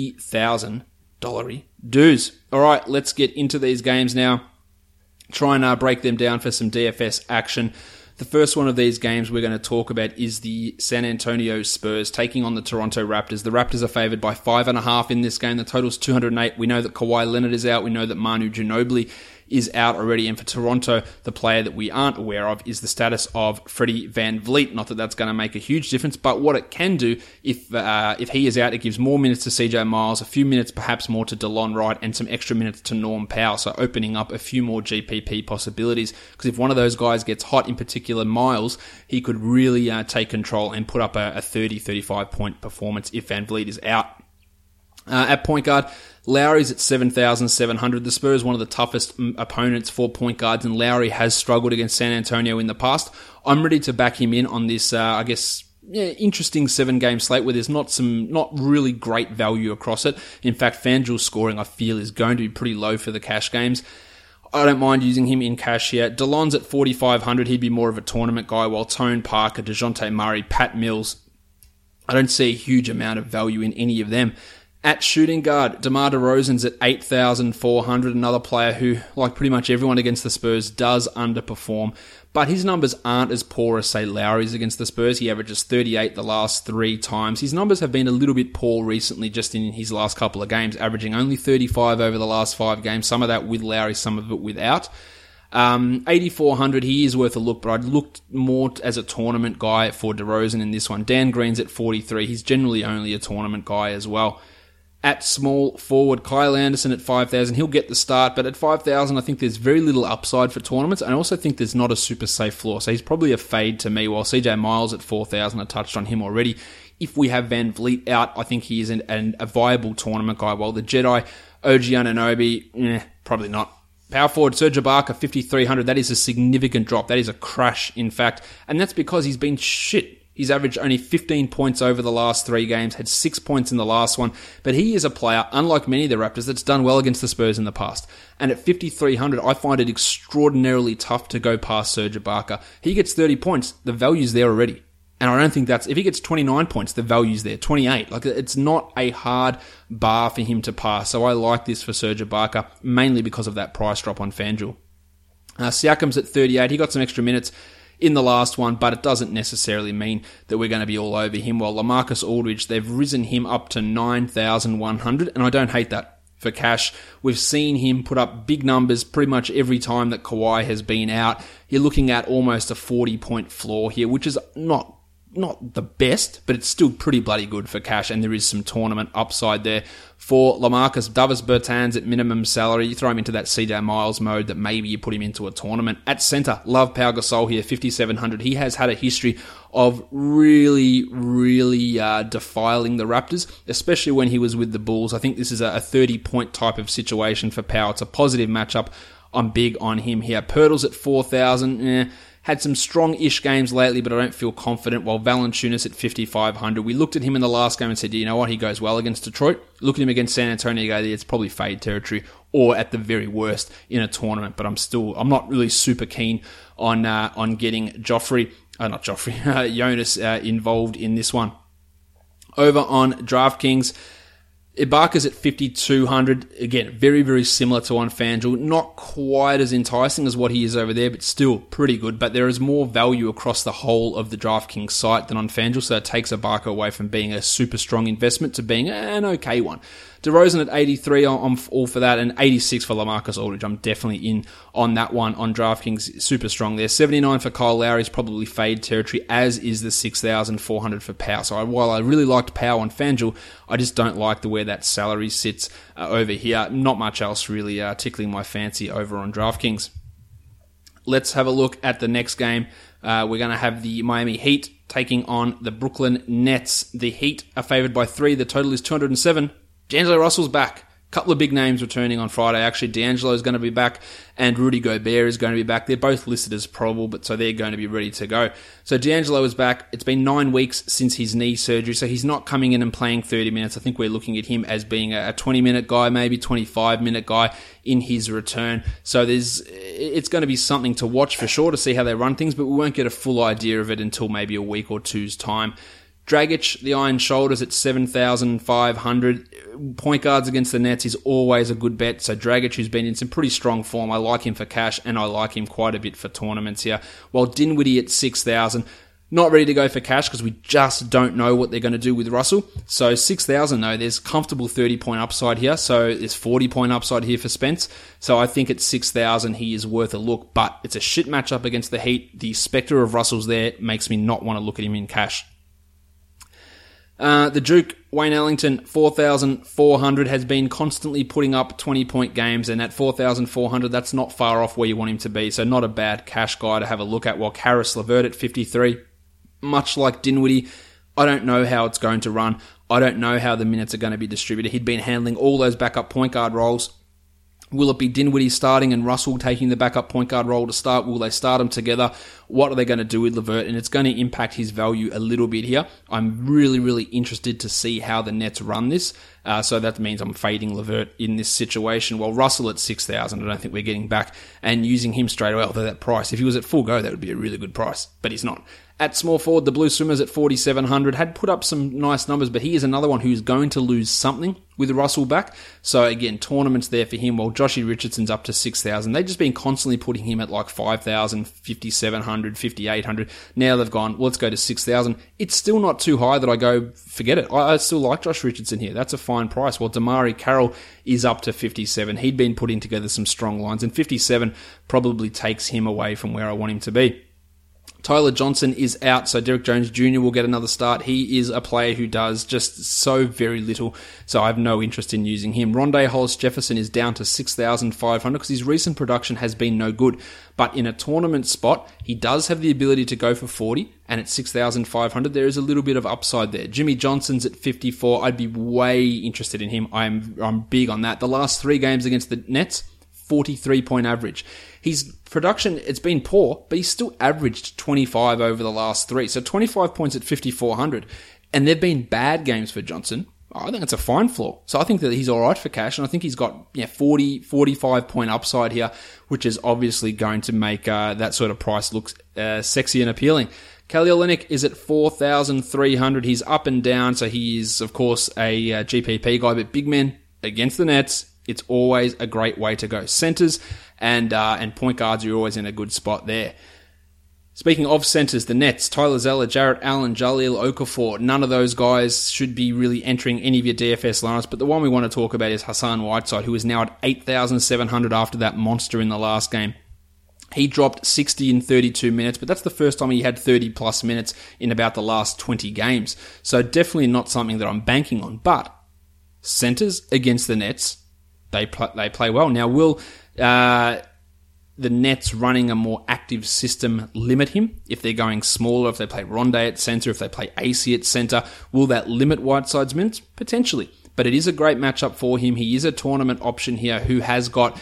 $50,000 dues. All right, let's get into these games now. Try and break them down for some DFS action. The first one of these games we're going to talk about is the San Antonio Spurs taking on the Toronto Raptors. The Raptors are favored by 5.5 in this game. The total's 208. We know that Kawhi Leonard is out. We know that Manu Ginobili is out already. And for Toronto, the player that we aren't aware of is the status of Freddie VanVleet. Not that that's going to make a huge difference, but what it can do if he is out, it gives more minutes to CJ Miles, a few minutes perhaps more to DeLon Wright, and some extra minutes to Norm Powell. So opening up a few more GPP possibilities. Because if one of those guys gets hot, in particular Miles, he could really take control and put up a 30-35 point performance if VanVleet is out. At point guard, Lowry's at 7,700. The Spurs, one of the toughest opponents for point guards, and Lowry has struggled against San Antonio in the past. I'm ready to back him in on this, interesting 7-game slate where there's not really great value across it. In fact, FanDuel's scoring, I feel, is going to be pretty low for the cash games. I don't mind using him in cash here. DeLon's at 4,500. He'd be more of a tournament guy, while Tone Parker, DeJounte Murray, Pat Mills, I don't see a huge amount of value in any of them. At shooting guard, DeMar DeRozan's at 8,400, another player who, like pretty much everyone against the Spurs, does underperform. But his numbers aren't as poor as, say, Lowry's against the Spurs. He averages 38 the last 3 times. His numbers have been a little bit poor recently, just in his last couple of games, averaging only 35 over the last 5 games. Some of that with Lowry, some of it without. 8,400, he is worth a look, but I'd looked more as a tournament guy for DeRozan in this one. Dan Green's at 43. He's generally only a tournament guy as well. At small forward, Kyle Anderson at 5,000. He'll get the start, but at 5,000, I think there's very little upside for tournaments. And I also think there's not a super safe floor. So he's probably a fade to me, while CJ Miles at 4,000, I touched on him already. If we have VanVleet out, I think he is a viable tournament guy. While the Jedi, OG Anunoby, probably not. Power forward, Serge Ibaka, 5,300. That is a significant drop. That is a crash, in fact. And that's because he's been shit. He's averaged only 15 points over the last 3 games, had 6 points in the last one, but he is a player, unlike many of the Raptors, that's done well against the Spurs in the past. And at 5,300, I find it extraordinarily tough to go past Serge Ibaka. He gets 30 points, the value's there already. And I don't think if he gets 29 points, the value's there, 28. Like, it's not a hard bar for him to pass. So I like this for Serge Ibaka, mainly because of that price drop on FanDuel. Siakam's at 38, he got some extra minutes in the last one, but it doesn't necessarily mean that we're going to be all over him. While LaMarcus Aldridge, they've risen him up to 9,100, and I don't hate that for cash. We've seen him put up big numbers pretty much every time that Kawhi has been out. You're looking at almost a 40-point floor here, which is not the best, but it's still pretty bloody good for cash, and there is some tournament upside there. For LaMarcus, Davis Bertans at minimum salary, you throw him into that CJ Miles mode that maybe you put him into a tournament. At center, love Pau Gasol here, 5,700. He has had a history of really defiling the Raptors, especially when he was with the Bulls. I think this is a 30-point type of situation for Pau. It's a positive matchup. I'm big on him here. Pirtle's at 4,000. Had some strong-ish games lately, but I don't feel confident, while Valanciunas at 5,500. We looked at him in the last game and said, you know what, he goes well against Detroit. Look at him against San Antonio, go, it's probably fade territory, or at the very worst in a tournament. But I'm not really super keen on getting Jonas involved in this one. Over on DraftKings, Ibaka's at 5,200. Again, very, very similar to on FanDuel. Not quite as enticing as what he is over there, but still pretty good. But there is more value across the whole of the DraftKings site than on FanDuel, so it takes Ibaka away from being a super strong investment to being an okay one. DeRozan at 83, I'm all for that, and 86 for LaMarcus Aldridge. I'm definitely in on that one on DraftKings. Super strong there. 79 for Kyle Lowry is probably fade territory, as is the 6,400 for Powell. So while I really liked Powell on FanDuel, I just don't like the way that salary sits over here. Not much else really tickling my fancy over on DraftKings. Let's have a look at the next game. We're going to have the Miami Heat taking on the Brooklyn Nets. The Heat are favored by 3. The total is 207. D'Angelo Russell's back. Couple of big names returning on Friday. Actually, D'Angelo is going to be back and Rudy Gobert is going to be back. They're both listed as probable, but so they're going to be ready to go. So D'Angelo is back. It's been 9 weeks since his knee surgery, so he's not coming in and playing 30 minutes. I think we're looking at him as being a 20-minute guy, maybe 25-minute guy in his return. So it's going to be something to watch for sure to see how they run things, but we won't get a full idea of it until maybe a week or two's time. Dragic, the Iron Shoulders at 7,500. Point guards against the Nets is always a good bet. So Dragic, who's been in some pretty strong form, I like him for cash and I like him quite a bit for tournaments here. While Dinwiddie at 6,000, not ready to go for cash because we just don't know what they're going to do with Russell. So 6,000 though, there's comfortable 30-point upside here. So there's 40-point upside here for Spence. So I think at 6,000 he is worth a look, but it's a shit matchup against the Heat. The spectre of Russell's there makes me not want to look at him in cash. The Duke, Wayne Ellington, 4,400, has been constantly putting up 20-point games, and at 4,400, that's not far off where you want him to be, so not a bad cash guy to have a look at, while Karis LeVert at 53, much like Dinwiddie, I don't know how it's going to run. I don't know how the minutes are going to be distributed. He'd been handling all those backup point guard roles. Will it be Dinwiddie starting and Russell taking the backup point guard role to start? Will they start them together? What are they going to do with LeVert? And it's going to impact his value a little bit here. I'm really, really interested to see how the Nets run this. So that means I'm fading LeVert in this situation. While Russell at 6,000, I don't think we're getting back and using him straight away. Although that price, if he was at full go, that would be a really good price. But he's not. At small forward, the Blue Swimmers at 4,700 had put up some nice numbers, but he is another one who's going to lose something with Russell back. So again, tournaments there for him, while Joshy Richardson's up to 6,000. They've just been constantly putting him at like 5,000, 5,700, 5,800. Now they've gone, well, let's go to 6,000. It's still not too high that I go, forget it. I still like Josh Richardson here. That's a fine price. While Damari Carroll is up to 57. He'd been putting together some strong lines, and 57 probably takes him away from where I want him to be. Tyler Johnson is out, so Derek Jones Jr. will get another start. He is a player who does just so very little, so I have no interest in using him. Rondé Hollis-Jefferson is down to 6,500 because his recent production has been no good. But in a tournament spot, he does have the ability to go for 40, and at 6,500, there is a little bit of upside there. Jimmy Johnson's at 54. I'd be way interested in him. I'm big on that. The last 3 games against the Nets, 43-point average. His production, it's been poor, but he's still averaged 25 over the last 3. So 25 points at 5,400. And they've been bad games for Johnson. I think it's a fine floor. So I think that he's all right for cash. And I think he's got 45-point upside here, which is obviously going to make that sort of price look sexy and appealing. Kelly Olynyk is at 4,300. He's up and down. So he is, of course, a GPP guy, but big men against the Nets, it's always a great way to go. Centers and point guards are always in a good spot there. Speaking of centers, the Nets, Tyler Zeller, Jarrett Allen, Jahlil Okafor, none of those guys should be really entering any of your DFS lineups, but the one we want to talk about is Hassan Whiteside, who is now at 8,700 after that monster in the last game. He dropped 60 in 32 minutes, but that's the first time he had 30-plus minutes in about the last 20 games. So definitely not something that I'm banking on, but centers against the Nets, they play well. Now, will the Nets running a more active system limit him? If they're going smaller, if they play Rondé at center, if they play AC at center, will that limit Whiteside's minutes? Potentially. But it is a great matchup for him. He is a tournament option here who has got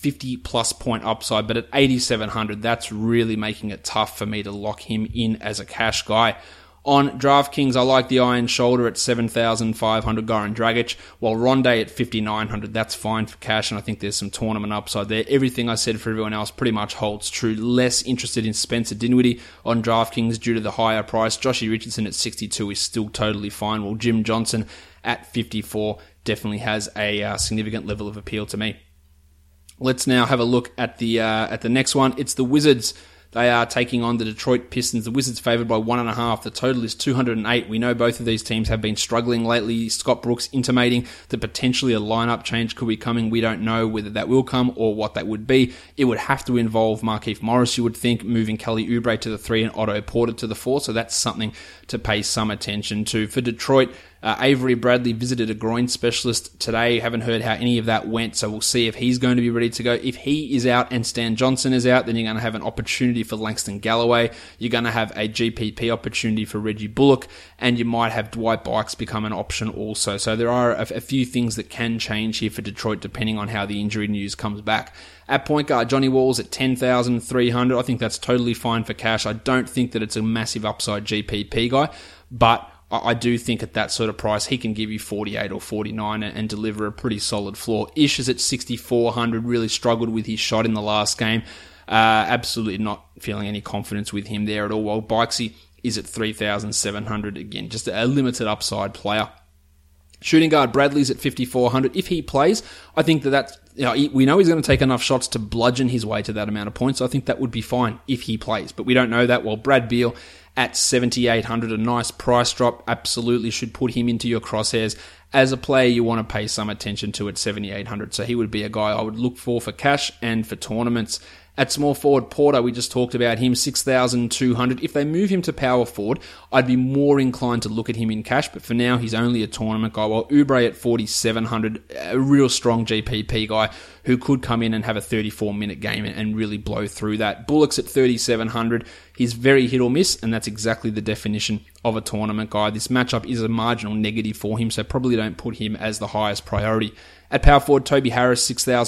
50 plus point upside, but at 8,700, that's really making it tough for me to lock him in as a cash guy. On DraftKings, I like the Iron Shoulder at 7,500, Goran Dragic, while Rondé at 5,900. That's fine for cash, and I think there's some tournament upside there. Everything I said for everyone else pretty much holds true. Less interested in Spencer Dinwiddie on DraftKings due to the higher price. Joshie Richardson at 62 is still totally fine, while Jim Johnson at 54 definitely has a significant level of appeal to me. Let's now have a look at the next one. It's the Wizards. They are taking on the Detroit Pistons. The Wizards favored by 1.5. The total is 208. We know both of these teams have been struggling lately. Scott Brooks intimating that potentially a lineup change could be coming. We don't know whether that will come or what that would be. It would have to involve Markieff Morris, you would think, moving Kelly Oubre to the 3 and Otto Porter to the 4. So that's something to pay some attention to. For Detroit, Avery Bradley visited a groin specialist today. Haven't heard how any of that went, so we'll see if he's going to be ready to go. If he is out and Stan Johnson is out, then you're going to have an opportunity for Langston Galloway. You're going to have a GPP opportunity for Reggie Bullock, and you might have Dwight Bykes become an option also. So there are a few things that can change here for Detroit depending on how the injury news comes back. At point guard, Johnny Walls at 10,300. I think that's totally fine for cash. I don't think that it's a massive upside GPP guy, but I do think at that sort of price, he can give you 48 or 49 and deliver a pretty solid floor. Ish is at 6,400, really struggled with his shot in the last game. Absolutely not feeling any confidence with him there at all. While Bikesy is at 3,700. Again, just a limited upside player. Shooting guard Bradley's at 5,400. If he plays, I think that's, we know he's going to take enough shots to bludgeon his way to that amount of points. So I think that would be fine if he plays, but we don't know that. While Brad Beal at 7,800, a nice price drop, absolutely should put him into your crosshairs. As a player, you want to pay some attention to at 7,800. So he would be a guy I would look for cash and for tournaments. At small forward, Porter, we just talked about him, 6,200. If they move him to power forward, I'd be more inclined to look at him in cash, but for now, he's only a tournament guy. While Oubre at 4,700, a real strong GPP guy who could come in and have a 34-minute game and really blow through that. Bullock's at 3,700. He's very hit or miss, and that's exactly the definition of a tournament guy. This matchup is a marginal negative for him, so probably don't put him as the highest priority. At power forward, Toby Harris,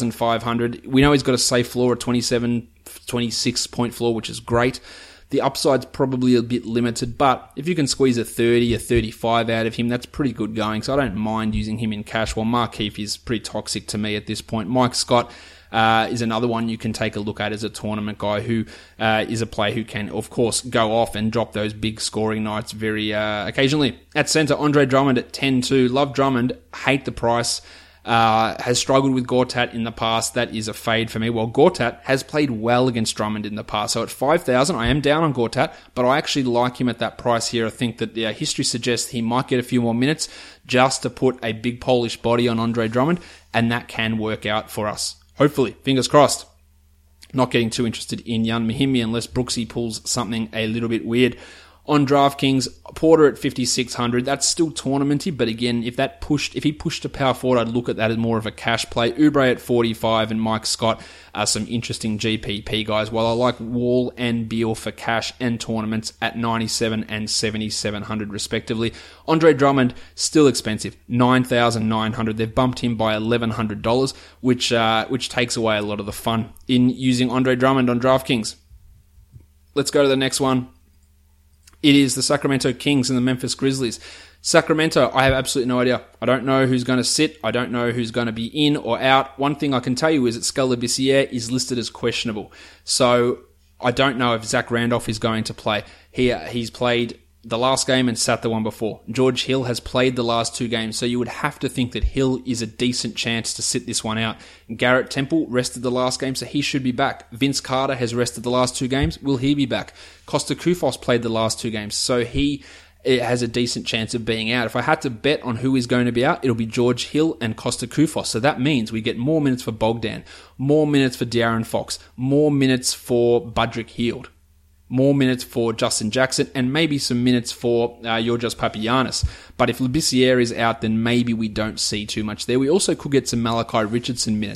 6,500. We know he's got a safe floor at 26 point floor, which is great. The upside's probably a bit limited, but if you can squeeze a 30 or 35 out of him, that's pretty good going. So I don't mind using him in cash, while Markieff is pretty toxic to me at this point. Mike Scott is another one you can take a look at as a tournament guy who is a player who can, of course, go off and drop those big scoring nights very occasionally. At center, Andre Drummond at 10-2. Love Drummond, hate the price. Has struggled with Gortat in the past. That is a fade for me. While Gortat has played well against Drummond in the past. So at 5,000, I am down on Gortat, but I actually like him at that price here. I think that history suggests he might get a few more minutes just to put a big Polish body on Andre Drummond, and that can work out for us. Hopefully. Fingers crossed. Not getting too interested in Jan Mahimi unless Brooksy pulls something a little bit weird. On DraftKings, Porter at 5,600. That's still tournamenty, but again, if he pushed to power forward, I'd look at that as more of a cash play. Oubre at 45 and Mike Scott are some interesting GPP guys. While I like Wall and Beal for cash and tournaments at 97 and 7,700 respectively. Andre Drummond, still expensive, 9,900. They've bumped him by $1,100, which takes away a lot of the fun in using Andre Drummond on DraftKings. Let's go to the next one. It is the Sacramento Kings and the Memphis Grizzlies. Sacramento, I have absolutely no idea. I don't know who's going to sit. I don't know who's going to be in or out. One thing I can tell you is that Skal Labissière is listed as questionable. So I don't know if Zach Randolph is going to play. He's played the last game and sat the one before. George Hill has played the last 2 games, so you would have to think that Hill is a decent chance to sit this one out. Garrett Temple rested the last game, so he should be back. Vince Carter has rested the last 2 games. Will he be back? Costa Koufos played the last 2 games, so he has a decent chance of being out. If I had to bet on who is going to be out, it'll be George Hill and Costa Koufos. So that means we get more minutes for Bogdan, more minutes for De'Aaron Fox, more minutes for Budrick Hield, more minutes for Justin Jackson, and maybe some minutes for Georgios Papagiannis. But if Labissière is out, then maybe we don't see too much there. We also could get some Malachi Richardson minutes.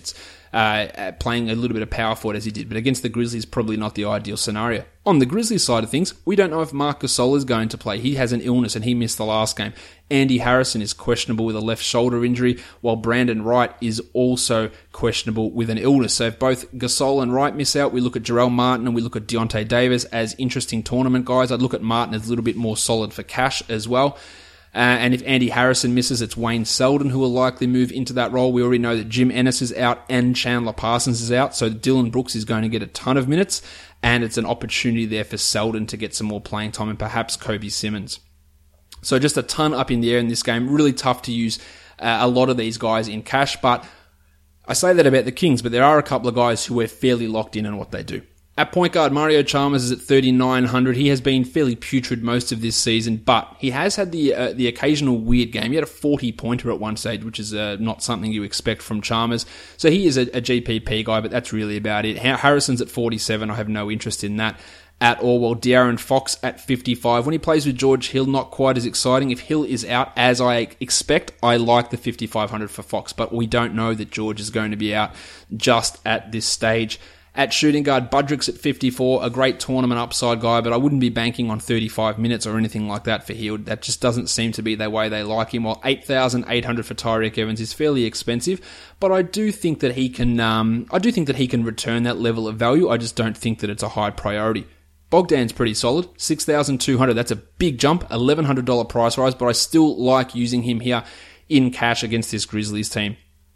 playing a little bit of power forward as he did. But against the Grizzlies, probably not the ideal scenario. On the Grizzlies side of things, we don't know if Marc Gasol is going to play. He has an illness and he missed the last game. Andy Harrison is questionable with a left shoulder injury, while Brandon Wright is also questionable with an illness. So if both Gasol and Wright miss out, we look at Jarrell Martin and we look at Deontay Davis as interesting tournament guys. I'd look at Martin as a little bit more solid for cash as well. And if Andy Harrison misses, it's Wayne Selden who will likely move into that role. We already know that Jim Ennis is out and Chandler Parsons is out, so Dylan Brooks is going to get a ton of minutes, and it's an opportunity there for Selden to get some more playing time and perhaps Kobe Simmons. So just a ton up in the air in this game. Really tough to use a lot of these guys in cash, but I say that about the Kings, but there are a couple of guys who are fairly locked in on what they do. At point guard, Mario Chalmers is at 3,900. He has been fairly putrid most of this season, but he has had the occasional weird game. He had a 40-pointer at one stage, which is not something you expect from Chalmers. So he is a GPP guy, but that's really about it. Harrison's at 47. I have no interest in that at all. While De'Aaron Fox at 55. When he plays with George Hill, not quite as exciting. If Hill is out, as I expect, I like the 5,500 for Fox, but we don't know that George is going to be out just at this stage. At shooting guard, Budrick's at 54, a great tournament upside guy, but I wouldn't be banking on 35 minutes or anything like that for Hill. That just doesn't seem to be the way they like him. While 8,800 for Tyreke Evans is fairly expensive, but I do think that he can. Return that level of value. I just don't think that it's a high priority. Bogdan's pretty solid, 6,200. That's a big jump, $1,100 price rise, but I still like using him here in cash against this Grizzlies team.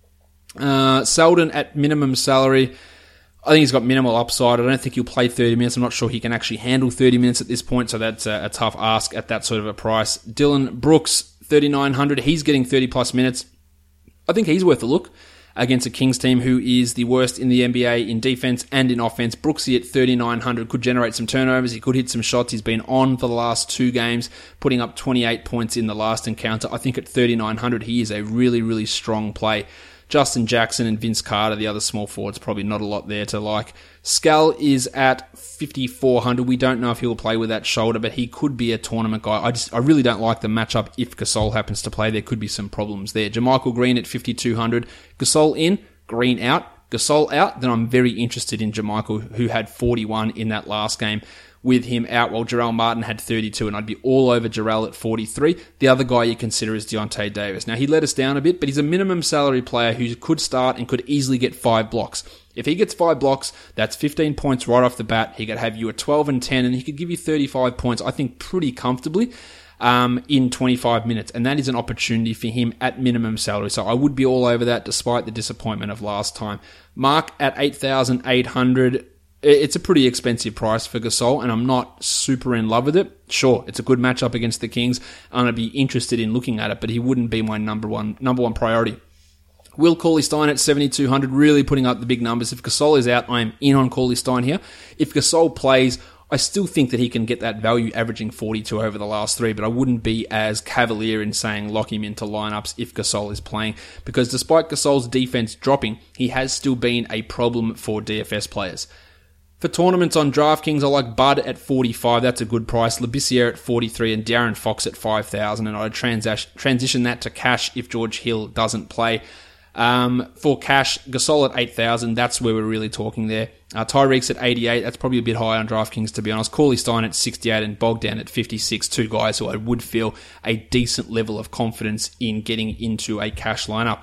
Selden at minimum salary. I think he's got minimal upside. I don't think he'll play 30 minutes. I'm not sure he can actually handle 30 minutes at this point, so that's a tough ask at that sort of a price. Dylan Brooks, 3,900. He's getting 30-plus minutes. I think he's worth a look against a Kings team who is the worst in the NBA in defense and in offense. Brooksy at 3,900 could generate some turnovers. He could hit some shots. He's been on for the last 2 games, putting up 28 points in the last encounter. I think at 3,900, he is a really, really strong play. Justin Jackson and Vince Carter, the other small forwards, probably not a lot there to like. Scal is at 5,400. We don't know if he'll play with that shoulder, but he could be a tournament guy. I really don't like the matchup if Gasol happens to play. There could be some problems there. JaMychal Green at 5,200. Gasol in, Green out. Gasol out, then I'm very interested in JaMychal, who had 41 in that last game with him out, while Jarrell Martin had 32, and I'd be all over Jarrell at 43. The other guy you consider is Deontay Davis. Now, he let us down a bit, but he's a minimum salary player who could start and could easily get 5 blocks. If he gets 5 blocks, that's 15 points right off the bat. He could have you at 12 and 10, and he could give you 35 points, I think, pretty comfortably in 25 minutes, and that is an opportunity for him at minimum salary. So I would be all over that despite the disappointment of last time. Mark at 8,800. It's a pretty expensive price for Gasol, and I'm not super in love with it. Sure, it's a good matchup against the Kings, and I'd be interested in looking at it, but he wouldn't be my number one priority. Will Cauley-Stein at 7,200, really putting up the big numbers. If Gasol is out, I'm in on Cauley-Stein here. If Gasol plays, I still think that he can get that value averaging 42 over the last 3, but I wouldn't be as cavalier in saying lock him into lineups if Gasol is playing, because despite Gasol's defense dropping, he has still been a problem for DFS players. For tournaments on DraftKings, I like Bud at 45. That's a good price. Labissiere at 43 and De'Aaron Fox at 5,000. And I'd transition that to cash if George Hill doesn't play. For cash, Gasol at 8,000. That's where we're really talking there. Tyreek's at 88. That's probably a bit high on DraftKings, to be honest. Cauley-Stein at 68 and Bogdan at 56. 2 guys who I would feel a decent level of confidence in getting into a cash lineup.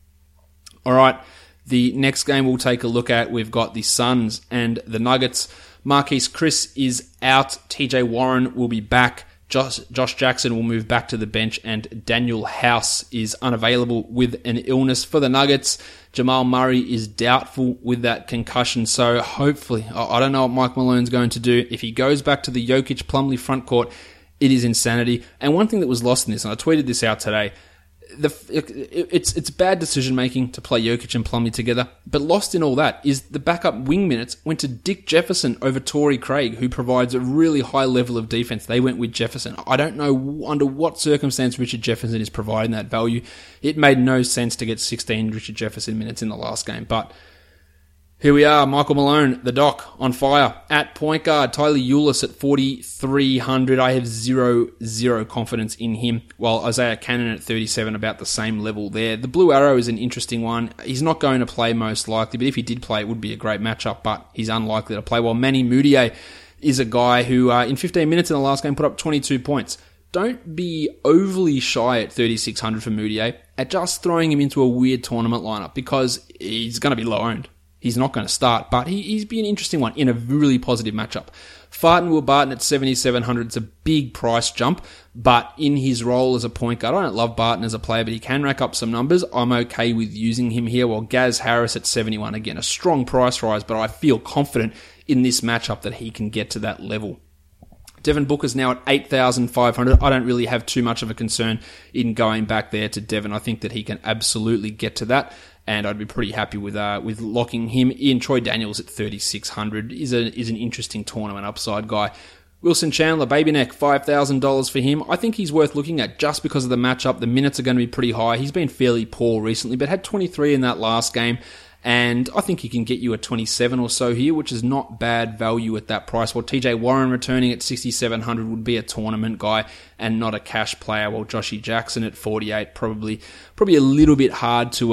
All right. The next game we'll take a look at, we've got the Suns and the Nuggets. Marquise Chris is out. TJ Warren will be back. Josh Jackson will move back to the bench, and Daniel House is unavailable with an illness. For the Nuggets, Jamal Murray is doubtful with that concussion, so hopefully, I don't know what Mike Malone's going to do. If he goes back to the Jokic-Plumlee front court, it is insanity. And one thing that was lost in this, and I tweeted this out today, it's bad decision making to play Jokic and Plumlee together, but lost in all that is the backup wing minutes went to Dick Jefferson over Torrey Craig, who provides a really high level of defense. They went with Jefferson. I don't know under what circumstance Richard Jefferson is providing that value. It made no sense to get 16 Richard Jefferson minutes in the last game, but Here we are, Michael Malone, the doc, on fire. At point guard, Tyler Ulis at 4,300. I have zero confidence in him, while Isaiah Cannon at 37, about the same level there. The Blue Arrow is an interesting one. He's not going to play most likely, but if he did play, it would be a great matchup, but he's unlikely to play. While Manny Mudiay is a guy who, in 15 minutes in the last game, put up 22 points. Don't be overly shy at 3,600 for Mudiay at just throwing him into a weird tournament lineup, because he's going to be low owned. He's not going to start, but he's been an interesting one in a really positive matchup. Farton Will Barton at 7,700. It's a big price jump, but in his role as a point guard, I don't love Barton as a player, but he can rack up some numbers. I'm okay with using him here, while Gaz Harris at 71. Again, a strong price rise, but I feel confident in this matchup that he can get to that level. Devin Booker's now at 8,500. I don't really have too much of a concern in going back there to Devin. I think that he can absolutely get to that, and I'd be pretty happy with locking him in. Troy Daniels at 3,600 is an interesting tournament upside guy. Wilson Chandler, baby neck, $5,000 for him. I think he's worth looking at just because of the matchup. The minutes are going to be pretty high. He's been fairly poor recently, but had 23 in that last game. And I think he can get you a 27 or so here, which is not bad value at that price. While TJ Warren returning at 6,700 would be a tournament guy and not a cash player. While Joshy Jackson at 48, probably a little bit hard to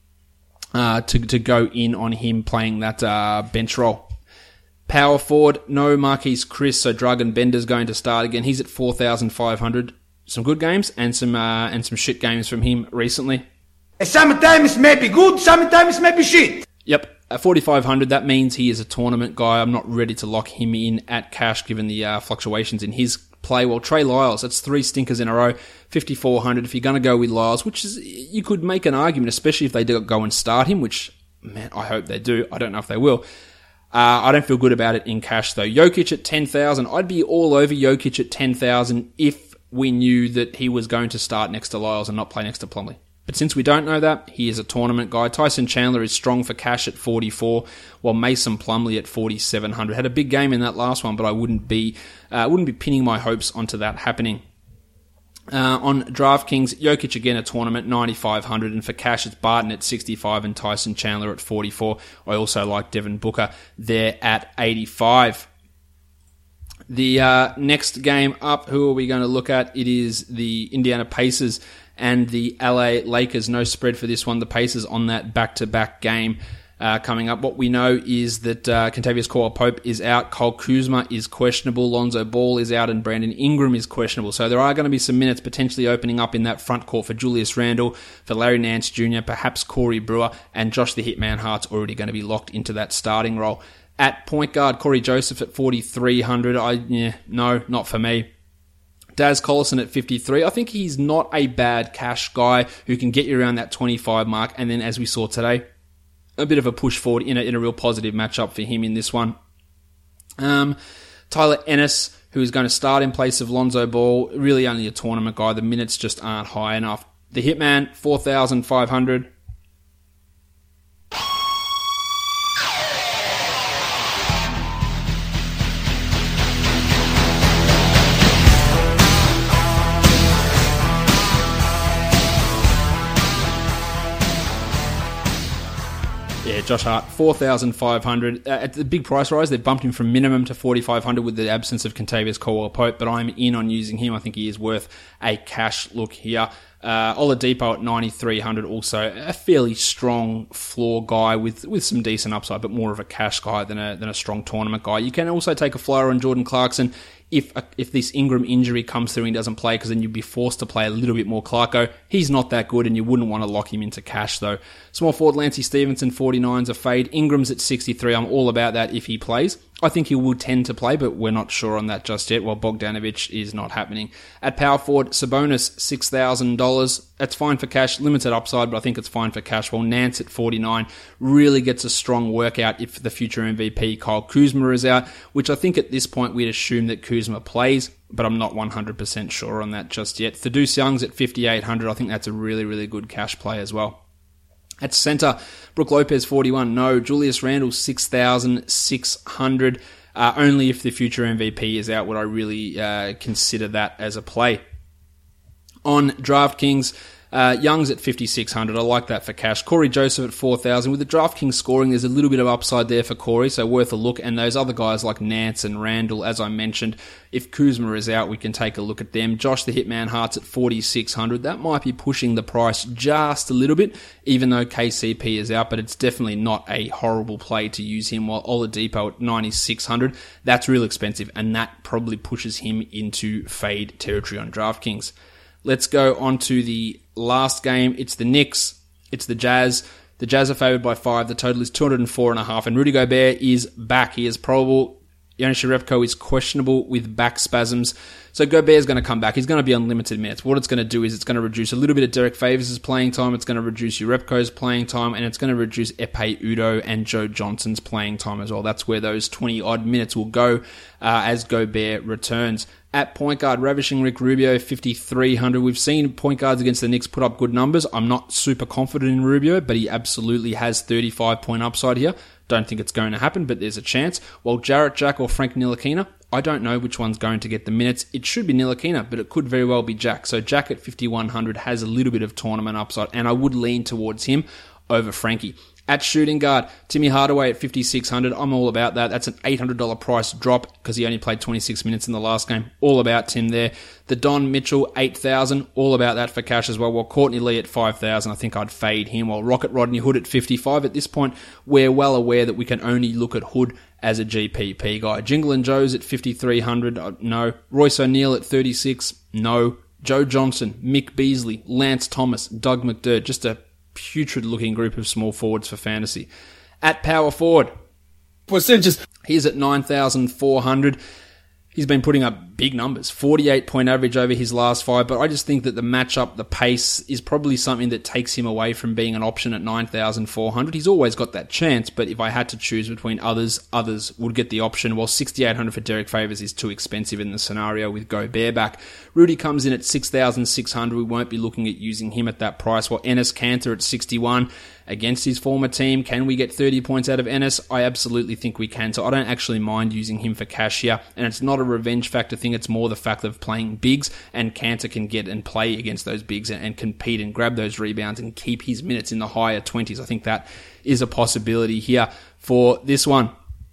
go in on him playing that bench role. Power forward, no Marquise Chris, so Dragan Bender's going to start again. He's at 4,500. Some good games and some shit games from him recently. Sometimes maybe good, sometimes maybe shit. Yep, at 4,500, that means he is a tournament guy. I'm not ready to lock him in at cash given the fluctuations in his play. Well, Trey Lyles, that's 3 stinkers in a row, 5,400. If you're going to go with Lyles, which is, you could make an argument, especially if they do go and start him, which, man, I hope they do. I don't know if they will. I don't feel good about it in cash, though. Jokic at 10,000. I'd be all over Jokic at 10,000 if we knew that he was going to start next to Lyles and not play next to Plumlee. But since we don't know that, he is a tournament guy. Tyson Chandler is strong for cash at 44, while Mason Plumlee at 4,700. Had a big game in that last one, but I wouldn't be pinning my hopes onto that happening. On DraftKings, Jokic again a tournament, 9,500, and for cash it's Barton at 65 and Tyson Chandler at 44. I also like Devin Booker there at 85. The next game up, who are we going to look at? It is the Indiana Pacers and the LA Lakers. No spread for this one. The Pacers on that back-to-back game coming up. What we know is that Kentavious Caldwell-Pope is out, Kyle Kuzma is questionable, Lonzo Ball is out, and Brandon Ingram is questionable. So there are going to be some minutes potentially opening up in that front court for Julius Randle, for Larry Nance Jr., perhaps Corey Brewer, and Josh the Hitman Hart's already going to be locked into that starting role. At point guard, Corey Joseph at 4,300. No, not for me. Daz Collison at 53. I think he's not a bad cash guy who can get you around that 25 mark. And then, as we saw today, a bit of a push forward in a real positive matchup for him in this one. Tyler Ennis, who is going to start in place of Lonzo Ball, really only a tournament guy. The minutes just aren't high enough. The Hitman, 4,500. Josh Hart, 4,500. At the big price rise, they've bumped him from minimum to 4,500 with the absence of Kentavious Caldwell-Pope, but I'm in on using him. I think he is worth a cash look here. Oladipo at 9,300, also a fairly strong floor guy with some decent upside, but more of a cash guy than a strong tournament guy. You can also take a flyer on Jordan Clarkson if this Ingram injury comes through and doesn't play, because then you'd be forced to play a little bit more Clarko. He's not that good, and you wouldn't want to lock him into cash, though. Small forward Lancey Stevenson, 49's a fade. Ingram's at 63. I'm all about that if he plays. I think he will tend to play, but we're not sure on that just yet, while Bogdanovic is not happening. At power forward, Sabonis, $6,000. That's fine for cash, limited upside, but I think it's fine for cash. While Nance at 49 really gets a strong workout if the future MVP Kyle Kuzma is out, which I think at this point we'd assume that Kuzma plays, but I'm not 100% sure on that just yet. Thaddeus Young's at 5,800. I think that's a really, really good cash play as well. At center, Brook Lopez, 41. No. Julius Randle, 6,600. Only if the future MVP is out would I really consider that as a play. On DraftKings, Young's at 5,600. I like that for cash. Corey Joseph at 4,000. With the DraftKings scoring, there's a little bit of upside there for Corey, so worth a look. And those other guys like Nance and Randall, as I mentioned, if Kuzma is out, we can take a look at them. Josh the Hitman Hart's at 4,600. That might be pushing the price just a little bit, even though KCP is out, but it's definitely not a horrible play to use him, while Oladipo at 9,600. That's real expensive, and that probably pushes him into fade territory on DraftKings. Let's go on to the last game. It's the Knicks. It's the Jazz. The Jazz are favored by 5. The total is 204.5. And Rudy Gobert is back. He is probable. Giannis Jerebko is questionable with back spasms. So Gobert's going to come back. He's going to be on limited minutes. What it's going to do is it's going to reduce a little bit of Derek Favors' playing time. It's going to reduce Jerebko's playing time. And it's going to reduce Ekpe Udoh and Joe Johnson's playing time as well. That's where those 20-odd minutes will go as Gobert returns. At point guard, ravishing Rick Rubio, 5,300. We've seen point guards against the Knicks put up good numbers. I'm not super confident in Rubio, but he absolutely has 35-point upside here. Don't think it's going to happen, but there's a chance. While Jarrett Jack or Frank Ntilikina, I don't know which one's going to get the minutes. It should be Ntilikina, but it could very well be Jack. So Jack at 5,100 has a little bit of tournament upside, and I would lean towards him over Frankie. At shooting guard, Timmy Hardaway at 5,600. I'm all about that. That's an $800 price drop because he only played 26 minutes in the last game. All about Tim there. The Don Mitchell, 8,000. All about that for cash as well. While Courtney Lee at 5,000, I think I'd fade him. While Rocket Rodney Hood at 55. At this point, we're well aware that we can only look at Hood as a GPP guy. Jingle and Joe's at 5,300. No. Royce O'Neal at 36. No. Joe Johnson, Mick Beasley, Lance Thomas, Doug McDermott. Just a putrid-looking group of small forwards for fantasy. At power forward, he's at 9,400. He's been putting up big numbers, 48-point average over his last 5, but I just think that the matchup, the pace, is probably something that takes him away from being an option at 9,400. He's always got that chance, but if I had to choose between others would get the option, while 6,800 for Derek Favors is too expensive in the scenario with Gobert back. Rudy comes in at 6,600. We won't be looking at using him at that price, while Enes Kanter at 61. Against his former team, can we get 30 points out of Enes? I absolutely think we can, so I don't actually mind using him for cash here, and it's not a revenge factor thing, it's more the fact of playing bigs, and Kanter can get and play against those bigs and compete and grab those rebounds and keep his minutes in the higher 20s. I think that is a possibility here for this one.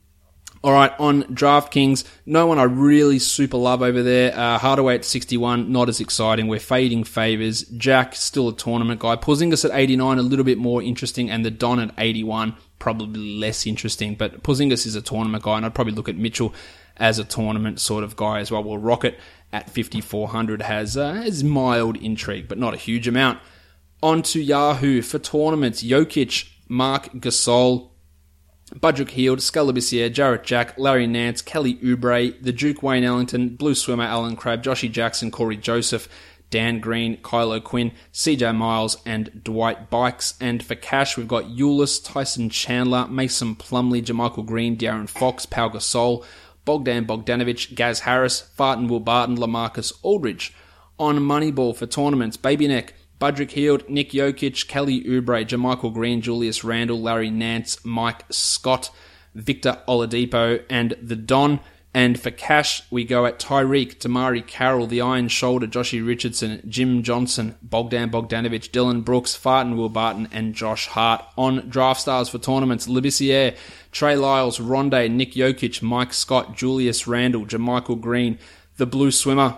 All right, on DraftKings, no one I really super love over there. Hardaway at 61, not as exciting. We're fading Favors. Jack, still a tournament guy. Porzingis at 89, a little bit more interesting. And the Don at 81, probably less interesting. But Porzingis is a tournament guy, and I'd probably look at Mitchell as a tournament sort of guy as well. Well, Rocket at 5,400 has mild intrigue, but not a huge amount. On to Yahoo for tournaments. Jokic, Marc Gasol, Budrick Hield, Scalabissiere, Jarrett Jack, Larry Nance, Kelly Oubre, the Duke Wayne Ellington, Blue Swimmer Alan Crabb, Joshy Jackson, Corey Joseph, Dan Green, Kyle O'Quinn, CJ Miles, and Dwight Bikes. And for cash, we've got Ulyss, Tyson Chandler, Mason Plumlee, JaMychal Green, De'Aaron Fox, Pau Gasol, Bogdan Bogdanovic, Gaz Harris, Farton Will Barton, LaMarcus Aldridge. On Moneyball for tournaments, Baby Neck, Budrick Hield, Nick Jokic, Kelly Oubre, JaMychal Green, Julius Randle, Larry Nance, Mike Scott, Victor Oladipo, and the Don. And for cash, we go at Tyreek, Damari Carroll, the Iron Shoulder, Joshie Richardson, Jim Johnson, Bogdan Bogdanovic, Dylan Brooks, Farton Will Barton, and Josh Hart. On Draft Stars for tournaments, Labissiere, Trey Lyles, Rondé, Nick Jokic, Mike Scott, Julius Randle, JaMychal Green, the Blue Swimmer.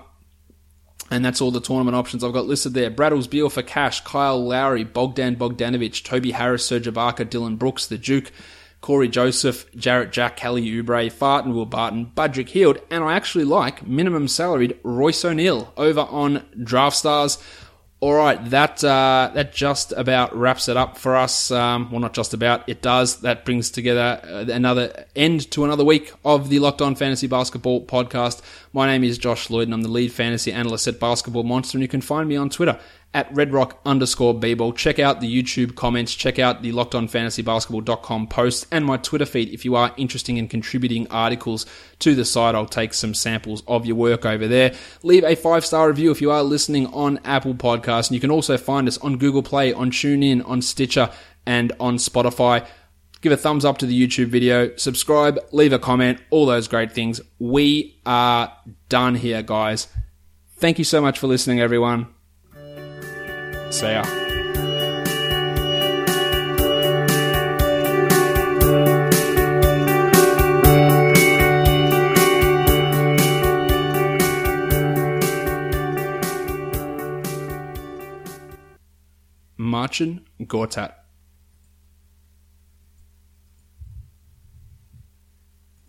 And that's all the tournament options I've got listed there. Braddles Beal for cash, Kyle Lowry, Bogdan Bogdanovic, Toby Harris, Serge Ibaka, Dylan Brooks, the Duke, Corey Joseph, Jarrett Jack, Kelly Oubre, Farton Will Barton, Budrick Hield, and I actually like minimum salaried Royce O'Neal over on Draft Stars. All right, that just about wraps it up for us. Well, not just about, it does. That brings together another end to another week of the Locked On Fantasy Basketball podcast. My name is Josh Lloyd, and I'm the lead fantasy analyst at Basketball Monster, and you can find me on Twitter at redrock_bball. Check out the YouTube comments, check out the LockedOnFantasyBasketball.com post, and my Twitter feed if you are interested in contributing articles to the site. I'll take some samples of your work over there. Leave a 5-star review if you are listening on Apple Podcasts, and you can also find us on Google Play, on TuneIn, on Stitcher, and on Spotify. Give a thumbs up to the YouTube video, subscribe, leave a comment, all those great things. We are done here, guys. Thank you so much for listening, everyone. See ya. Marcin Gortat.